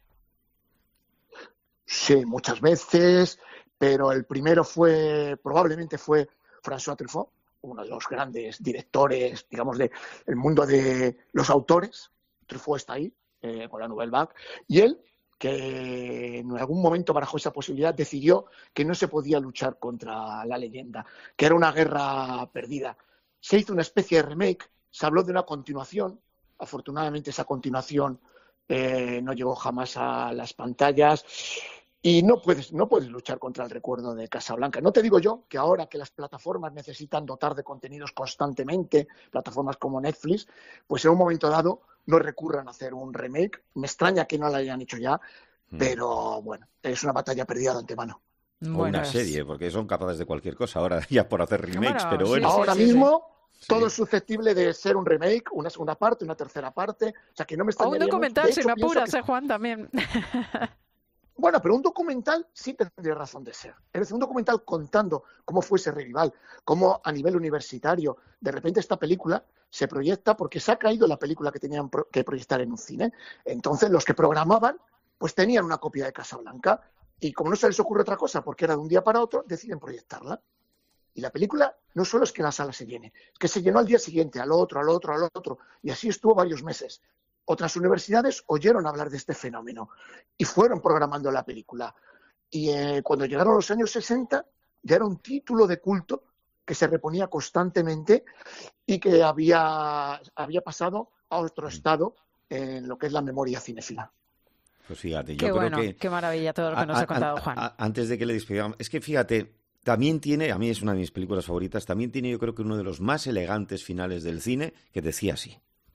Sí, muchas veces, pero el primero fue, probablemente fue François Truffaut, uno de los grandes directores, digamos, del mundo de los autores. Truffaut está ahí, eh, con la Nouvelle Vague, y él, que en algún momento barajó esa posibilidad, decidió que no se podía luchar contra la leyenda, que era una guerra perdida. Se hizo una especie de remake, se habló de una continuación, afortunadamente esa continuación eh, no llegó jamás a las pantallas, y no puedes, no puedes luchar contra el recuerdo de Casablanca. No te digo yo que ahora que las plataformas necesitan dotar de contenidos constantemente, plataformas como Netflix, pues en un momento dado no recurran a hacer un remake. Me extraña que no lo hayan hecho ya, mm. pero bueno, es una batalla perdida de antemano. O Bueno, una es- serie, porque son capaces de cualquier cosa ahora ya por hacer remakes, Bueno, pero sí, bueno. sí, Ahora sí, mismo sí. todo es susceptible de ser un remake, una segunda parte, una tercera parte. O sea que no me O un extrañaría mucho. documental, De si hecho, me pienso apuras, que- ¿eh, Juan? También. Bueno, pero un documental sí tendría razón de ser. Es decir, un documental contando cómo fue ese revival, cómo a nivel universitario, de repente esta película se proyecta porque se ha caído la película que tenían pro- que proyectar en un cine. Entonces, los que programaban, pues tenían una copia de Casablanca y como no se les ocurre otra cosa porque era de un día para otro, deciden proyectarla. Y la película no solo es que la sala se llene, es que se llenó al día siguiente, al otro, al otro, al otro, y así estuvo varios meses. Otras universidades oyeron hablar de este fenómeno y fueron programando la película. Y eh, cuando llegaron los años sesenta, ya era un título de culto que se reponía constantemente y que había, había pasado a otro estado en lo que es la memoria cinéfila. Pues fíjate, yo Qué creo bueno, que... qué maravilla todo lo que nos a- ha contado a- Juan. a- antes de que le despidamos, es que fíjate, también tiene, a mí es una de mis películas favoritas, también tiene yo creo que uno de los más elegantes finales del cine, que decía así.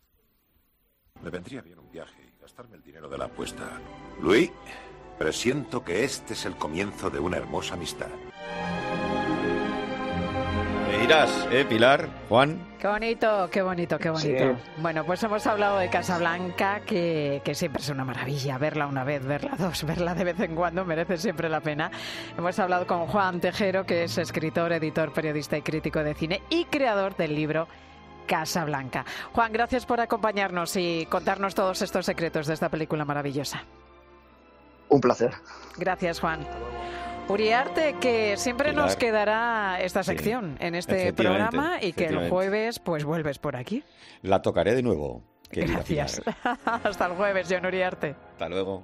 Me vendría bien un viaje y gastarme el dinero de la apuesta. Luis, presiento que este es el comienzo de una hermosa amistad. Me dirás, ¿eh, Pilar? Juan. Qué bonito, qué bonito, qué bonito. Bueno, pues hemos hablado de Casablanca, que, que siempre es una maravilla. Verla una vez, verla dos, verla de vez en cuando merece siempre la pena. Hemos hablado con Juan Tejero, que es escritor, editor, periodista y crítico de cine y creador del libro Casablanca. Juan, gracias por acompañarnos y contarnos todos estos secretos de esta película maravillosa. Un placer. Gracias, Juan. Uriarte, que siempre Pilar. nos quedará esta Sí, sección en este efectivamente, programa y que el efectivamente. jueves pues vuelves por aquí. La tocaré de nuevo, querida Gracias. Pilar. Hasta el jueves, John Uriarte. Hasta luego.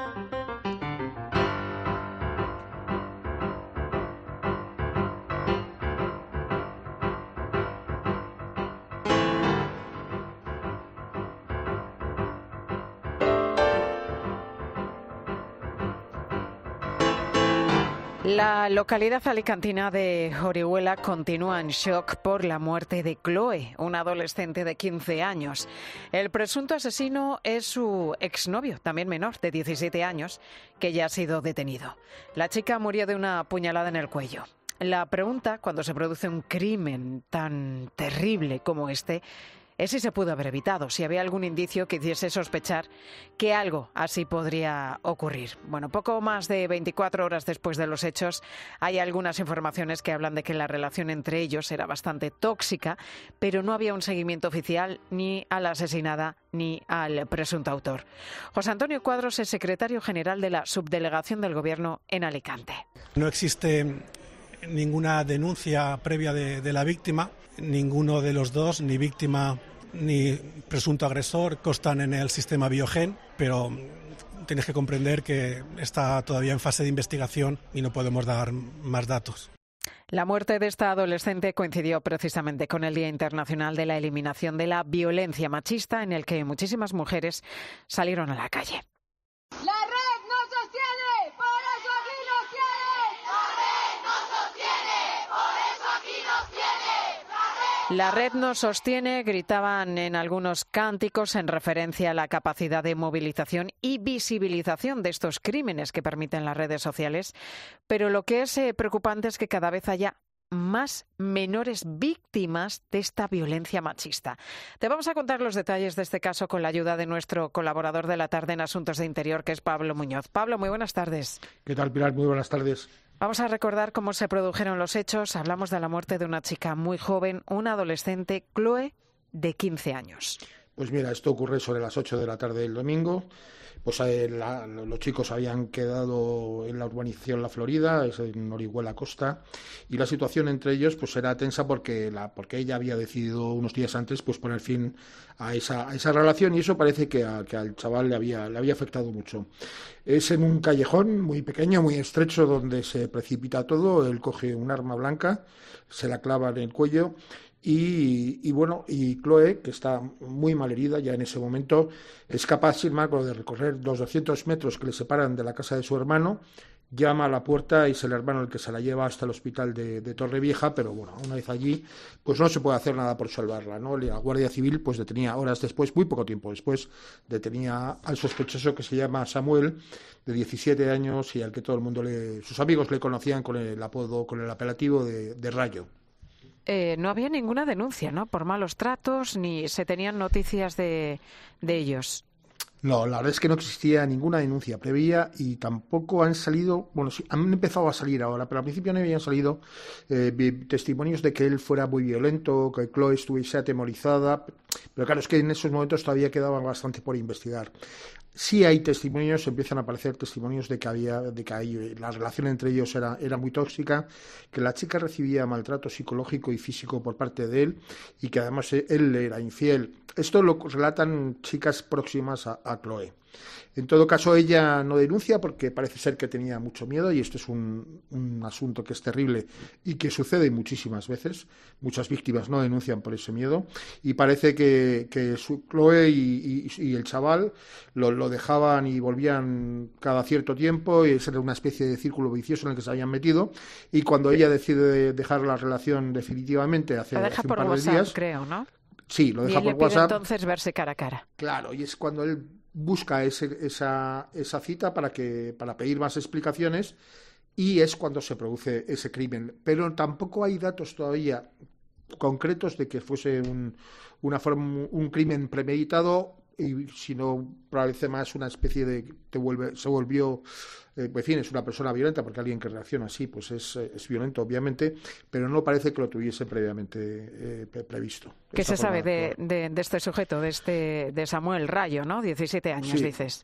La localidad alicantina de Orihuela continúa en shock por la muerte de Chloe, una adolescente de quince años. El presunto asesino es su exnovio, también menor, de diecisiete años, que ya ha sido detenido. La chica murió de una puñalada en el cuello. La pregunta, cuando se produce un crimen tan terrible como este, es si se pudo haber evitado, si había algún indicio que hiciese sospechar que algo así podría ocurrir. Bueno, poco más de veinticuatro horas después de los hechos, hay algunas informaciones que hablan de que la relación entre ellos era bastante tóxica, pero no había un seguimiento oficial ni a la asesinada ni al presunto autor. José Antonio Cuadros es secretario general de la Subdelegación del Gobierno en Alicante. No existe ninguna denuncia previa de, de la víctima. Ninguno de los dos, ni víctima ni presunto agresor, constan en el sistema Biogen, pero tienes que comprender que está todavía en fase de investigación y no podemos dar más datos. La muerte de esta adolescente coincidió precisamente con el Día Internacional de la Eliminación de la Violencia Machista, en el que muchísimas mujeres salieron a la calle. La red no sostiene, por eso aquí nos tiene. La red nos sostiene, gritaban en algunos cánticos en referencia a la capacidad de movilización y visibilización de estos crímenes que permiten las redes sociales. Pero lo que es eh, preocupante es que cada vez haya más menores víctimas de esta violencia machista. Te vamos a contar los detalles de este caso con la ayuda de nuestro colaborador de la tarde en Asuntos de Interior, que es Pablo Muñoz. Pablo, muy buenas tardes. ¿Qué tal, Pilar? Muy buenas tardes. Vamos a recordar cómo se produjeron los hechos. Hablamos de la muerte de una chica muy joven, una adolescente, Chloe, de quince años. Pues mira, esto ocurre sobre las ocho de la tarde del domingo. Pues eh, la, los chicos habían quedado en la urbanización La Florida, es en Orihuela Costa, y la situación entre ellos pues era tensa porque la porque ella había decidido unos días antes pues poner fin a esa a esa relación, y eso parece que, a, que al chaval le había le había afectado mucho. Es en un callejón muy pequeño, muy estrecho, donde se precipita todo. Él coge un arma blanca, se la clava en el cuello. Y, y bueno, y Chloe, que está muy mal herida ya en ese momento, es capaz, sin embargo, de recorrer los doscientos metros que le separan de la casa de su hermano, llama a la puerta y es el hermano el que se la lleva hasta el hospital de, de Torrevieja, pero bueno, una vez allí, pues no se puede hacer nada por salvarla, ¿no? La Guardia Civil pues detenía horas después, muy poco tiempo después, detenía al sospechoso que se llama Samuel, de diecisiete años, y al que todo el mundo, le, sus amigos le conocían con el apodo, con el apelativo de, de Rayo. Eh, no había ninguna denuncia, ¿no?, por malos tratos, ni se tenían noticias de, de ellos. No, la verdad es que no existía ninguna denuncia previa y tampoco han salido, bueno, sí, han empezado a salir ahora, pero al principio no habían salido eh, testimonios de que él fuera muy violento, que Chloe estuviese atemorizada, pero claro, es que en esos momentos todavía quedaba bastante por investigar. Sí hay testimonios, empiezan a aparecer testimonios de que había, de que hay, la relación entre ellos era, era muy tóxica, que la chica recibía maltrato psicológico y físico por parte de él y que además él le era infiel. Esto lo relatan chicas próximas a, a Chloe. En todo caso, ella no denuncia porque parece ser que tenía mucho miedo, y esto es un, un asunto que es terrible y que sucede muchísimas veces. Muchas víctimas no denuncian por ese miedo, y parece que, que su, Chloe y, y, y el chaval lo, lo dejaban y volvían cada cierto tiempo, y ese era una especie de círculo vicioso en el que se habían metido, y cuando ella decide dejar la relación definitivamente hace, lo deja hace un por par WhatsApp, de días, creo, ¿no? Sí, lo deja y por él le WhatsApp. Pide entonces verse cara a cara. Claro, y es cuando él busca ese, esa, esa cita para que para pedir más explicaciones, y es cuando se produce ese crimen. Pero tampoco hay datos todavía concretos de que fuese un, una forma, un crimen premeditado, y sino parece más una especie de te vuelve, se volvió, eh, en fin, es una persona violenta, porque alguien que reacciona así pues es, es violento, obviamente, pero no parece que lo tuviese previamente eh, previsto. ¿Qué se sabe de, de, de este sujeto, de este de Samuel Rayo, ¿no? diecisiete años, sí. dices.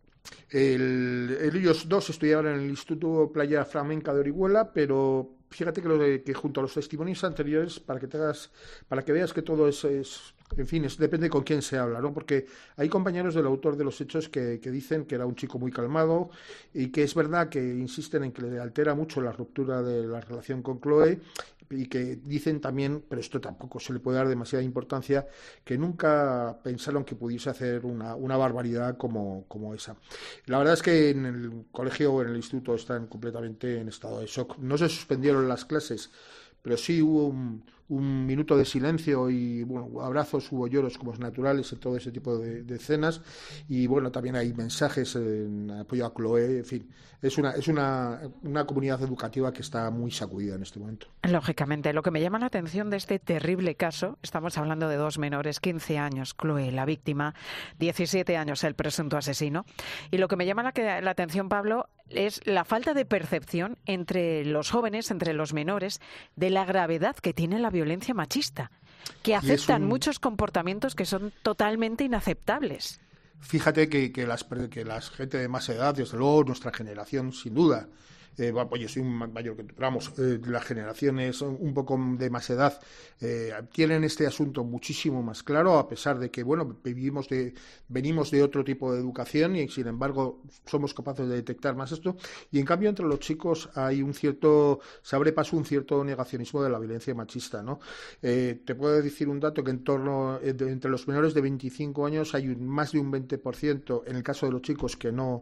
El, ellos dos estudiaban en el Instituto Playa Flamenca de Orihuela, pero fíjate que, lo de, que junto a los testimonios anteriores, para que te hagas, para que veas que todo es, es en fin, es, depende con quién se habla, ¿no? Porque hay compañeros del autor de los hechos que, que dicen que era un chico muy calmado, y que es verdad que insisten en que le altera mucho la ruptura de la relación con Chloe, y que dicen también, pero esto tampoco se le puede dar demasiada importancia, que nunca pensaron que pudiese hacer una, una barbaridad como, como esa. La verdad es que en el colegio o en el instituto están completamente en estado de shock. No se suspendieron las clases, pero sí hubo un, un minuto de silencio y bueno, abrazos, hubo lloros como es naturales en todo ese tipo de, de escenas, y bueno, también hay mensajes en apoyo a Chloe, en fin, es una es una, una comunidad educativa que está muy sacudida en este momento. Lógicamente, lo que me llama la atención de este terrible caso, estamos hablando de dos menores, quince años, Chloe, la víctima, diecisiete años, el presunto asesino, y lo que me llama la, la atención, Pablo, es la falta de percepción entre los jóvenes, entre los menores, de la gravedad que tiene la violencia machista, que aceptan un... muchos comportamientos que son totalmente inaceptables. Fíjate que, que, las, que la gente de más edad, desde luego nuestra generación, sin duda, eh, pues yo soy un mayor que tú, vamos, eh, las generaciones un poco de más edad eh, tienen este asunto muchísimo más claro, a pesar de que, bueno, vivimos de, venimos de otro tipo de educación y, sin embargo, somos capaces de detectar más esto. Y, en cambio, entre los chicos hay un cierto, se abre paso un cierto negacionismo de la violencia machista, ¿no? Eh, te puedo decir un dato que en torno, entre los menores de veinticinco años hay un, más de un veinte por ciento, en el caso de los chicos, que no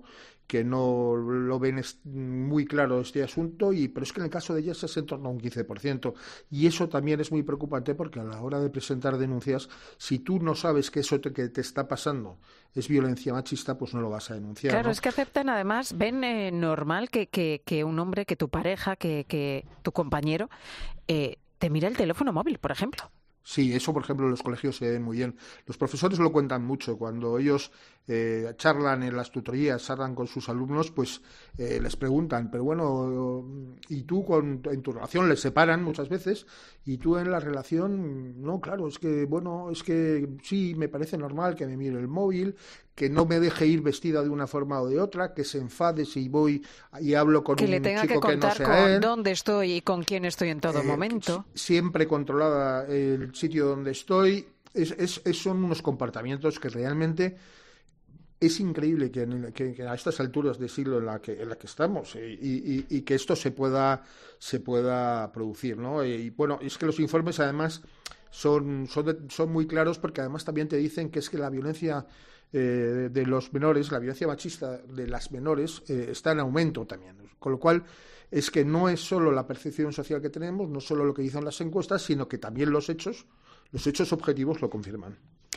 que no lo ven muy claro este asunto, y pero es que en el caso de ellas es en torno a un quince por ciento, y eso también es muy preocupante porque a la hora de presentar denuncias, si tú no sabes que eso te, que te está pasando es violencia machista, pues no lo vas a denunciar. Claro, ¿no? Es que aceptan, además, ven eh, normal que, que, que un hombre, que tu pareja, que, que tu compañero eh, te mire el teléfono móvil, por ejemplo. Sí, eso, por ejemplo, en los colegios se ve muy bien. Los profesores lo cuentan mucho. Cuando ellos eh, charlan en las tutorías, charlan con sus alumnos, pues eh, les preguntan, pero bueno, ¿y tú con, en tu relación? Les separan muchas veces, y tú en la relación, no, claro, es que, bueno, es que sí, me parece normal que me mire el móvil, que no me deje ir vestida de una forma o de otra, que se enfade si voy y hablo con que un le tenga chico que contar que no sea con él. dónde estoy y con quién estoy en todo Eh, momento. Siempre controlada el sitio donde estoy. Es, es, es, son unos comportamientos que realmente es increíble que, en, que, que a estas alturas de siglo en la que, en la que estamos y, y, y que esto se pueda, se pueda producir, ¿no? Y bueno, es que los informes además son, son, de, son muy claros, porque además también te dicen que es que la violencia eh, de los menores, la violencia machista de las menores eh, está en aumento también, con lo cual es que no es solo la percepción social que tenemos, no solo lo que dicen las encuestas, sino que también los hechos, los hechos objetivos lo confirman.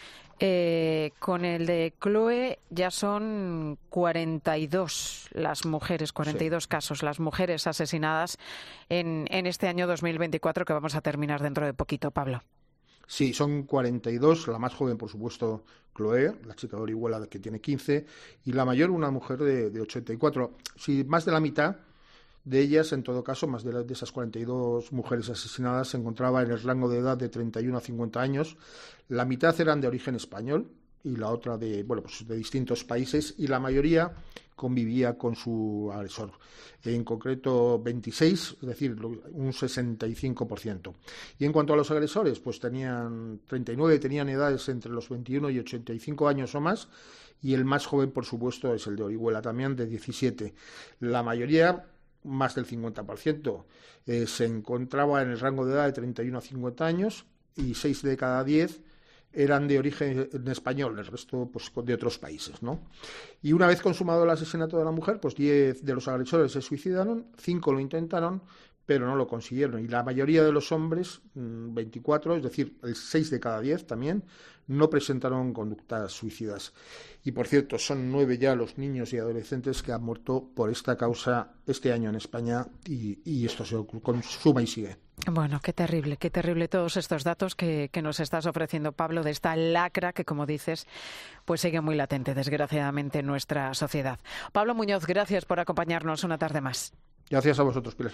Eh, con el de Chloe ya son cuarenta y dos las mujeres, cuarenta y dos sí. casos, las mujeres asesinadas en, en este año dos mil veinticuatro, que vamos a terminar dentro de poquito, Pablo. Sí, son cuarenta y dos, la más joven, por supuesto, Chloe, la chica de Orihuela, que tiene quince, y la mayor, una mujer de, de ochenta y cuatro. Sí, más de la mitad de ellas, en todo caso, más de, la, de esas cuarenta y dos mujeres asesinadas, se encontraba en el rango de edad de treinta y uno a cincuenta años. La mitad eran de origen español y la otra de, bueno, pues de distintos países, y la mayoría convivía con su agresor. En concreto, veintiséis, es decir, un sesenta y cinco por ciento. Y en cuanto a los agresores, pues tenían treinta y nueve, tenían edades entre los veintiuno y ochenta y cinco años o más, y el más joven, por supuesto, es el de Orihuela, también de diecisiete. La mayoría, más del cincuenta por ciento, eh, se encontraba en el rango de edad de treinta y uno a cincuenta años, y seis de cada diez eran de origen español, el resto pues de otros países, ¿no? Y una vez consumado el asesinato de la mujer, pues diez de los agresores se suicidaron, cinco lo intentaron, pero no lo consiguieron. Y la mayoría de los hombres, veinticuatro, es decir, el seis de cada diez también, no presentaron conductas suicidas. Y, por cierto, son nueve ya los niños y adolescentes que han muerto por esta causa este año en España, y, y esto se consuma y sigue. Bueno, qué terrible, qué terrible todos estos datos que, que nos estás ofreciendo, Pablo, de esta lacra que, como dices, pues sigue muy latente, desgraciadamente, en nuestra sociedad. Pablo Muñoz, gracias por acompañarnos una tarde más. Gracias a vosotros, Pilar.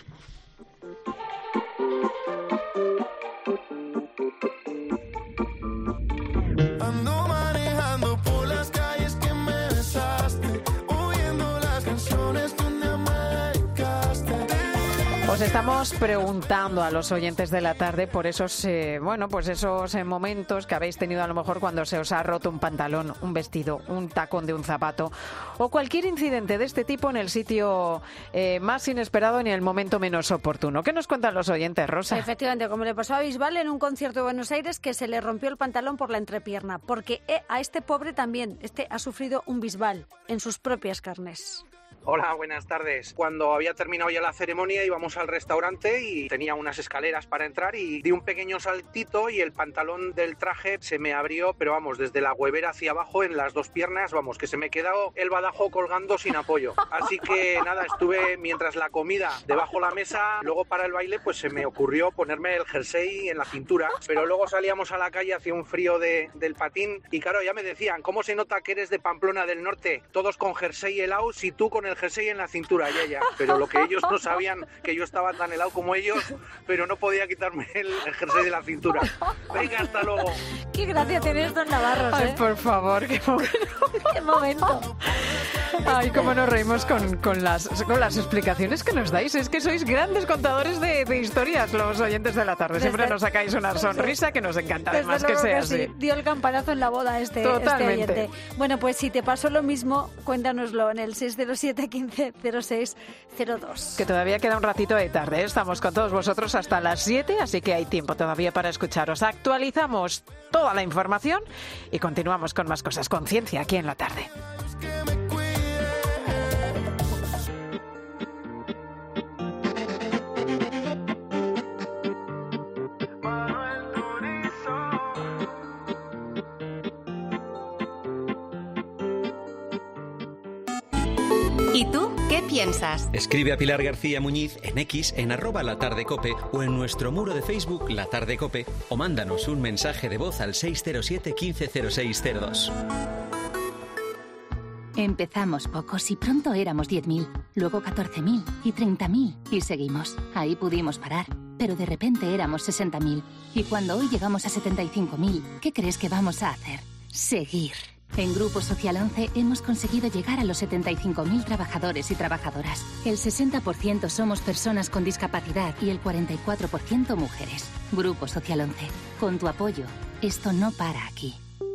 Ando manejando por las calles que me besaste, oyendo las canciones donde me dedicaste. Os estamos preguntando a los oyentes de la tarde por esos, eh, bueno, pues esos eh, momentos que habéis tenido a lo mejor cuando se os ha roto un pantalón, un vestido, un tacón de un zapato, o cualquier incidente de este tipo en el sitio eh, más inesperado y en el momento menos oportuno. ¿Qué nos cuentan los oyentes, Rosa? Efectivamente, como le pasó a Bisbal en un concierto de Buenos Aires, que se le rompió el pantalón por la entrepierna, porque a este pobre también, este ha sufrido un Bisbal en sus propias carnes. Hola, buenas tardes. Cuando había terminado ya la ceremonia íbamos al restaurante y tenía unas escaleras para entrar y di un pequeño saltito y el pantalón del traje se me abrió, pero vamos, desde la huevera hacia abajo en las dos piernas, vamos, que se me quedó el badajo colgando sin apoyo. Así que nada, estuve mientras la comida debajo la mesa, luego para el baile pues se me ocurrió ponerme el jersey en la cintura, pero luego salíamos a la calle, hacía un frío de, del patín y claro, ya me decían, ¿cómo se nota que eres de Pamplona del Norte? Todos con jersey helado y tú con el jersey en la cintura, ya, ya. Pero lo que ellos no sabían, que yo estaba tan helado como ellos, pero no podía quitarme el, el jersey de la cintura. Venga, hasta luego. Qué gracia tiene esto en Navarros, ¿eh? Ay, por favor, qué momento. Qué momento. Ay, cómo nos reímos con, con, las, con las explicaciones que nos dais. Es que sois grandes contadores de, de historias, los oyentes de la tarde. Siempre desde, nos sacáis una sonrisa que nos encanta, además que sea así. Sí. Dio el campanazo en la boda este, Totalmente. este oyente. Bueno, pues si te pasó lo mismo, cuéntanoslo en el seis cero siete, quince cero seis cero dos. Que todavía queda un ratito de tarde, ¿eh? Estamos con todos vosotros hasta las siete, así que hay tiempo todavía para escucharos. Actualizamos toda la información y continuamos con más cosas. Conciencia aquí en la tarde. ¿Y tú qué piensas? Escribe a Pilar García Muñiz en X, en arroba La Tarde Cope o en nuestro muro de Facebook La Tarde Cope, o mándanos un mensaje de voz al seis cero siete, quince cero seis cero dos. Empezamos pocos y pronto éramos diez mil, luego catorce mil y treinta mil y seguimos. Ahí pudimos parar, pero de repente éramos sesenta mil y cuando hoy llegamos a setenta y cinco mil, ¿qué crees que vamos a hacer? Seguir. En Grupo Social once hemos conseguido llegar a los setenta y cinco mil trabajadores y trabajadoras. El sesenta por ciento somos personas con discapacidad y el cuarenta y cuatro por ciento mujeres. Grupo Social once. Con tu apoyo, esto no para aquí.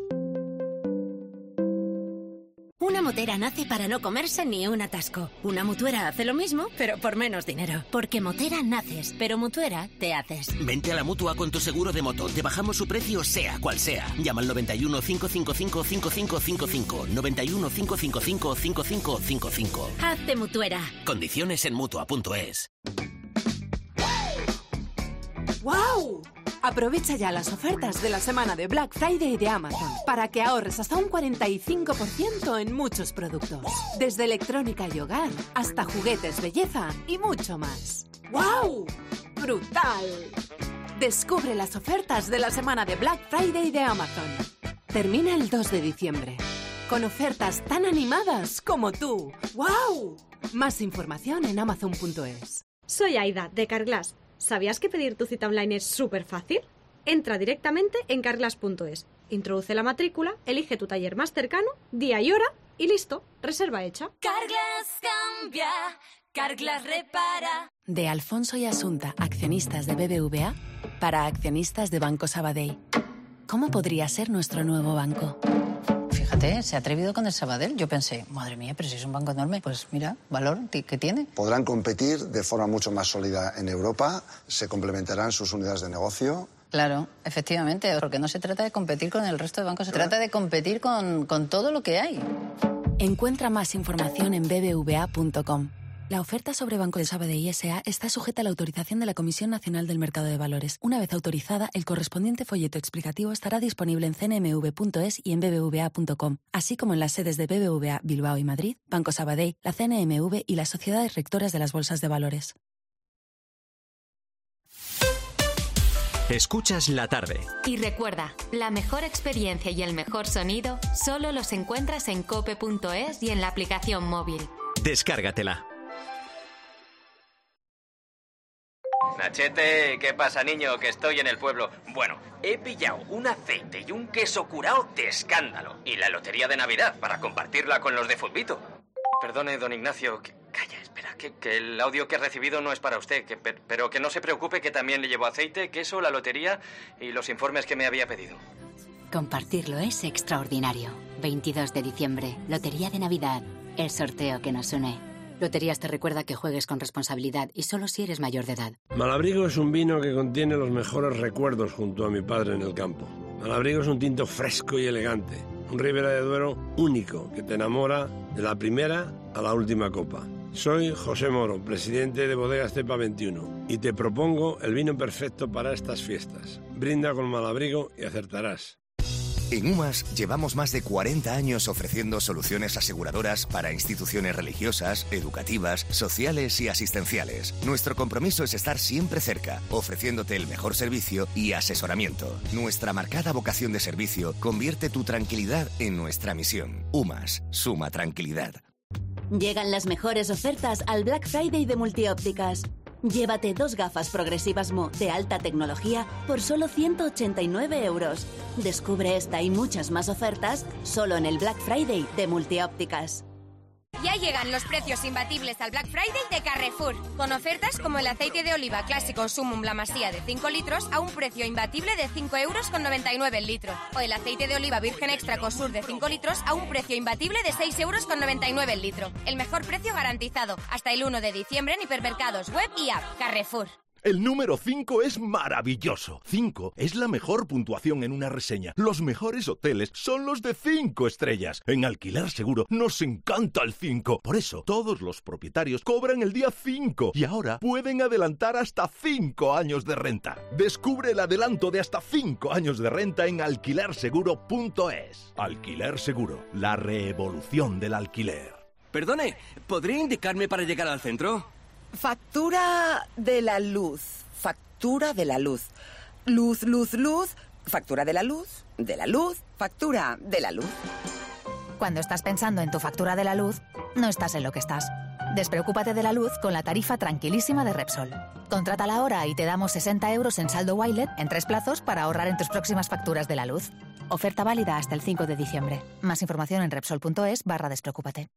Una motera nace para no comerse ni un atasco. Una mutuera hace lo mismo, pero por menos dinero. Porque motera naces, pero mutuera te haces. Vente a la Mutua con tu seguro de moto. Te bajamos su precio sea cual sea. Llama al noventa y uno, cinco cinco cinco, cinco cinco cinco cinco. noventa y uno, cinco cinco cinco, cinco cinco cinco cinco. Hazte mutuera. Condiciones en Mutua punto es. ¡Wow! Aprovecha ya las ofertas de la semana de Black Friday de Amazon para que ahorres hasta un cuarenta y cinco por ciento en muchos productos. Desde electrónica y hogar hasta juguetes, belleza y mucho más. ¡Wow! ¡Brutal! Descubre las ofertas de la semana de Black Friday de Amazon. Termina el dos de diciembre. Con ofertas tan animadas como tú. ¡Wow! Más información en amazon punto es. Soy Aida, de Carglass. ¿Sabías que pedir tu cita online es súper fácil? Entra directamente en carglass punto es, introduce la matrícula, elige tu taller más cercano, día y hora y listo, reserva hecha. Carglass cambia, Carglass repara. De Alfonso y Asunta, accionistas de B B V A, para accionistas de Banco Sabadell. ¿Cómo podría ser nuestro nuevo banco? Fíjate, se ha atrevido con el Sabadell. Yo pensé, madre mía, pero si es un banco enorme. Pues mira, valor que tiene. Podrán competir de forma mucho más sólida en Europa, se complementarán sus unidades de negocio. Claro, efectivamente, porque no se trata de competir con el resto de bancos, se trata de competir con, con todo lo que hay. Encuentra más información en b b v a punto com. La oferta sobre Banco de Sabadell S A está sujeta a la autorización de la Comisión Nacional del Mercado de Valores. Una vez autorizada, el correspondiente folleto explicativo estará disponible en c n m v punto es y en b b v a punto com, así como en las sedes de B B V A Bilbao y Madrid, Banco Sabadell, la C N M V y las sociedades rectoras de las bolsas de valores. Escuchas La Tarde. Y recuerda, la mejor experiencia y el mejor sonido solo los encuentras en cope punto es y en la aplicación móvil. Descárgatela. Nachete, ¿qué pasa, niño? Que estoy en el pueblo. Bueno, he pillado un aceite y un queso curao de escándalo. Y la lotería de Navidad para compartirla con los de Fulbito. Perdone, don Ignacio. Que, calla, espera, que, que el audio que he recibido no es para usted. Que, pero que no se preocupe, que también le llevo aceite, queso, la lotería y los informes que me había pedido. Compartirlo es extraordinario. veintidós de diciembre, Lotería de Navidad. El sorteo que nos une. Loterías te recuerda que juegues con responsabilidad y solo si eres mayor de edad. Malabrigo es un vino que contiene los mejores recuerdos junto a mi padre en el campo. Malabrigo es un tinto fresco y elegante. Un Ribera de Duero único que te enamora de la primera a la última copa. Soy José Moro, presidente de Bodegas Cepa veintiuno, y te propongo el vino perfecto para estas fiestas. Brinda con Malabrigo y acertarás. En UMAS llevamos más de cuarenta años ofreciendo soluciones aseguradoras para instituciones religiosas, educativas, sociales y asistenciales. Nuestro compromiso es estar siempre cerca, ofreciéndote el mejor servicio y asesoramiento. Nuestra marcada vocación de servicio convierte tu tranquilidad en nuestra misión. UMAS, suma tranquilidad. Llegan las mejores ofertas al Black Friday de Multiópticas. Llévate dos gafas progresivas M O de alta tecnología por solo ciento ochenta y nueve euros. Descubre esta y muchas más ofertas solo en el Black Friday de Multiópticas. Ya llegan los precios imbatibles al Black Friday de Carrefour, con ofertas como el aceite de oliva clásico Sumum La Masía de cinco litros a un precio imbatible de cinco euros con noventa y nueve el litro, o el aceite de oliva virgen extra Cosur de cinco litros a un precio imbatible de seis euros con noventa y nueve el litro. El mejor precio garantizado hasta el uno de diciembre en hipermercados web y app. Carrefour. El número cinco es maravilloso. cinco es la mejor puntuación en una reseña. Los mejores hoteles son los de cinco estrellas. En Alquiler Seguro nos encanta el cinco. Por eso, todos los propietarios cobran el día cinco y ahora pueden adelantar hasta cinco años de renta. Descubre el adelanto de hasta cinco años de renta en alquiler seguro punto es. Alquiler Seguro, la revolución del alquiler. Perdone, ¿podría indicarme para llegar al centro? Factura de la luz. Factura de la luz. Luz, luz, luz. Factura de la luz. De la luz. Factura de la luz. Cuando estás pensando en tu factura de la luz, no estás en lo que estás. Despreocúpate de la luz con la tarifa tranquilísima de Repsol. Contrátala ahora y te damos sesenta euros en saldo Wilet en tres plazos para ahorrar en tus próximas facturas de la luz. Oferta válida hasta el cinco de diciembre. Más información en Repsol punto es barra despreocúpate.